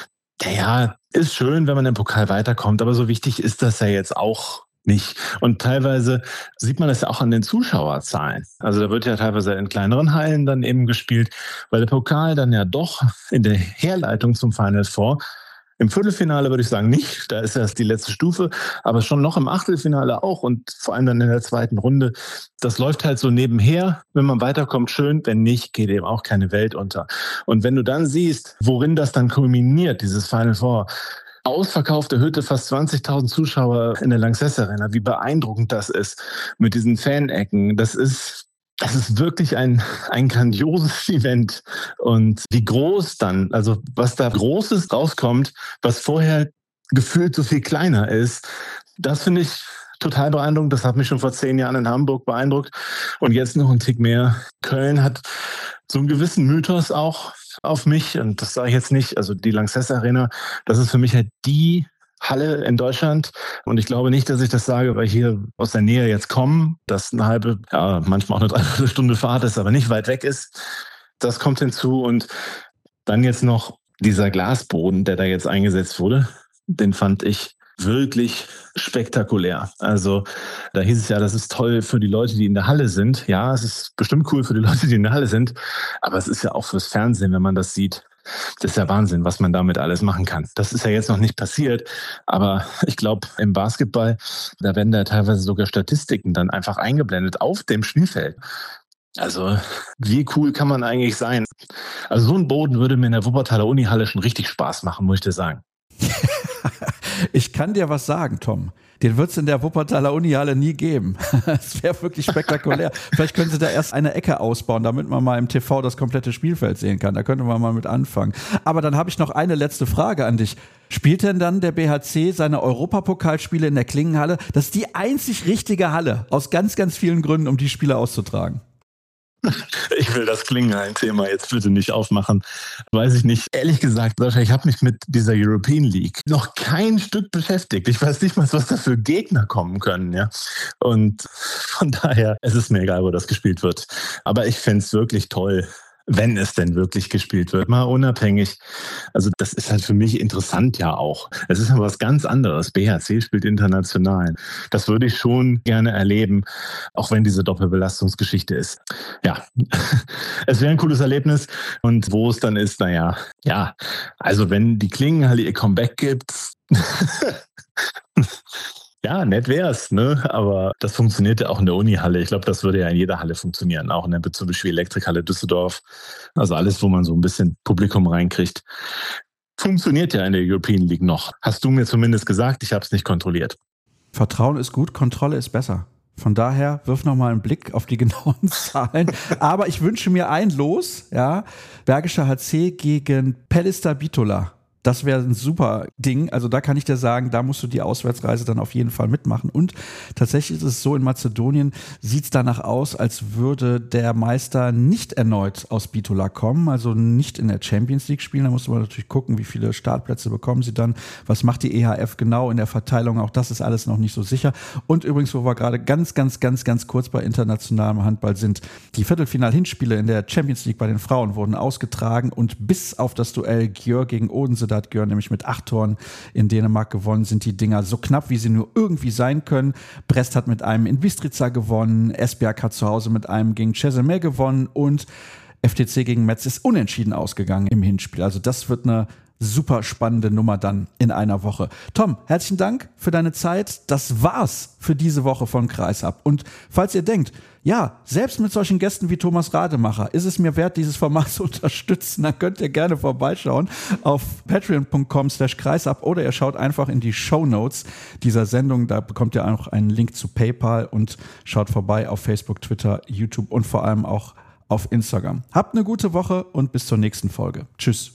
ja, ist schön, wenn man im Pokal weiterkommt, aber so wichtig ist das ja jetzt auch nicht. Und teilweise sieht man das ja auch an den Zuschauerzahlen. Also da wird ja teilweise in kleineren Hallen dann eben gespielt, weil der Pokal dann ja doch in der Herleitung zum Final Four, im Viertelfinale würde ich sagen nicht, da ist erst die letzte Stufe, aber schon noch im Achtelfinale auch und vor allem dann in der zweiten Runde. Das läuft halt so nebenher. Wenn man weiterkommt, schön. Wenn nicht, geht eben auch keine Welt unter. Und wenn du dann siehst, worin das dann kulminiert, dieses Final Four, ausverkaufte Hütte, fast zwanzigtausend Zuschauer in der Lanxess Arena. Wie beeindruckend das ist mit diesen Fanecken. Das ist, das ist wirklich ein, ein grandioses Event. Und wie groß dann, also was da Großes rauskommt, was vorher gefühlt so viel kleiner ist, das finde ich total beeindruckend. Das hat mich schon vor zehn Jahren in Hamburg beeindruckt. Und jetzt noch ein Tick mehr. Köln hat so einen gewissen Mythos auch auf mich, und das sage ich jetzt nicht, also die Lanxess Arena, das ist für mich halt die Halle in Deutschland und ich glaube nicht, dass ich das sage, weil ich hier aus der Nähe jetzt komme, dass eine halbe, ja manchmal auch eine Dreiviertelstunde Fahrt ist, aber nicht weit weg ist. Das kommt hinzu und dann jetzt noch dieser Glasboden, der da jetzt eingesetzt wurde, den fand ich wirklich spektakulär. Also da hieß es ja, das ist toll für die Leute, die in der Halle sind. Ja, es ist bestimmt cool für die Leute, die in der Halle sind, aber es ist ja auch fürs Fernsehen, wenn man das sieht. Das ist ja Wahnsinn, was man damit alles machen kann. Das ist ja jetzt noch nicht passiert, aber ich glaube, im Basketball, da werden da teilweise sogar Statistiken dann einfach eingeblendet auf dem Spielfeld. Also wie cool kann man eigentlich sein? Also so ein Boden würde mir in der Wuppertaler Unihalle schon richtig Spaß machen, muss ich dir sagen. Ich kann dir was sagen, Tom. Den wird es in der Wuppertaler Unihalle nie geben. Das wäre wirklich spektakulär. Vielleicht können sie da erst eine Ecke ausbauen, damit man mal im T V das komplette Spielfeld sehen kann. Da könnte man mal mit anfangen. Aber dann habe ich noch eine letzte Frage an dich. Spielt denn dann der B H C seine Europapokalspiele in der Klingenhalle? Das ist die einzig richtige Halle aus ganz, ganz vielen Gründen, um die Spiele auszutragen. Ich will das Klingenhallen-Thema jetzt bitte nicht aufmachen. Weiß ich nicht. Ehrlich gesagt, ich habe mich mit dieser European League noch kein Stück beschäftigt. Ich weiß nicht mal, was da für Gegner kommen können. Ja. Und von daher, es ist mir egal, wo das gespielt wird. Aber ich fände es wirklich toll, wenn es denn wirklich gespielt wird, mal unabhängig. Also das ist halt für mich interessant ja auch. Es ist aber was ganz anderes. B H C spielt international. Das würde ich schon gerne erleben, auch wenn diese Doppelbelastungsgeschichte ist. Ja, es wäre ein cooles Erlebnis. Und wo es dann ist, naja, ja, also wenn die Klingenhalle ihr Comeback gibt, ja, nett wär's, ne? Aber das funktioniert ja auch in der Unihalle. Ich glaube, das würde ja in jeder Halle funktionieren, auch in der Mitsubishi Elektrikhalle Düsseldorf. Also alles, wo man so ein bisschen Publikum reinkriegt. Funktioniert ja in der European League noch. Hast du mir zumindest gesagt, ich habe es nicht kontrolliert. Vertrauen ist gut, Kontrolle ist besser. Von daher wirf noch mal einen Blick auf die genauen Zahlen. Aber ich wünsche mir ein Los, ja, Bergischer H C gegen Pelister Bitola. Das wäre ein super Ding. Also da kann ich dir sagen, da musst du die Auswärtsreise dann auf jeden Fall mitmachen. Und tatsächlich ist es so, in Mazedonien sieht es danach aus, als würde der Meister nicht erneut aus Bitola kommen, also nicht in der Champions League spielen. Da musst du natürlich gucken, wie viele Startplätze bekommen sie dann. Was macht die E H F genau in der Verteilung? Auch das ist alles noch nicht so sicher. Und übrigens, wo wir gerade ganz, ganz, ganz, ganz kurz bei internationalem Handball sind, die Viertelfinal-Hinspiele in der Champions League bei den Frauen wurden ausgetragen und bis auf das Duell Gjör gegen Odense, hat Gjör nämlich mit acht Toren in Dänemark gewonnen, sind die Dinger so knapp, wie sie nur irgendwie sein können. Brest hat mit einem in Bistrica gewonnen, Esbjerg hat zu Hause mit einem gegen Ceseme gewonnen und F C C gegen Metz ist unentschieden ausgegangen im Hinspiel. Also das wird eine super spannende Nummer dann in einer Woche. Tom, herzlichen Dank für deine Zeit. Das war's für diese Woche von Kreisab. Und falls ihr denkt, ja, selbst mit solchen Gästen wie Thomas Rademacher ist es mir wert, dieses Format zu unterstützen, dann könnt ihr gerne vorbeischauen auf patreon punkt com slash kreisab oder ihr schaut einfach in die Shownotes dieser Sendung. Da bekommt ihr auch einen Link zu PayPal und schaut vorbei auf Facebook, Twitter, YouTube und vor allem auch auf Instagram. Habt eine gute Woche und bis zur nächsten Folge. Tschüss.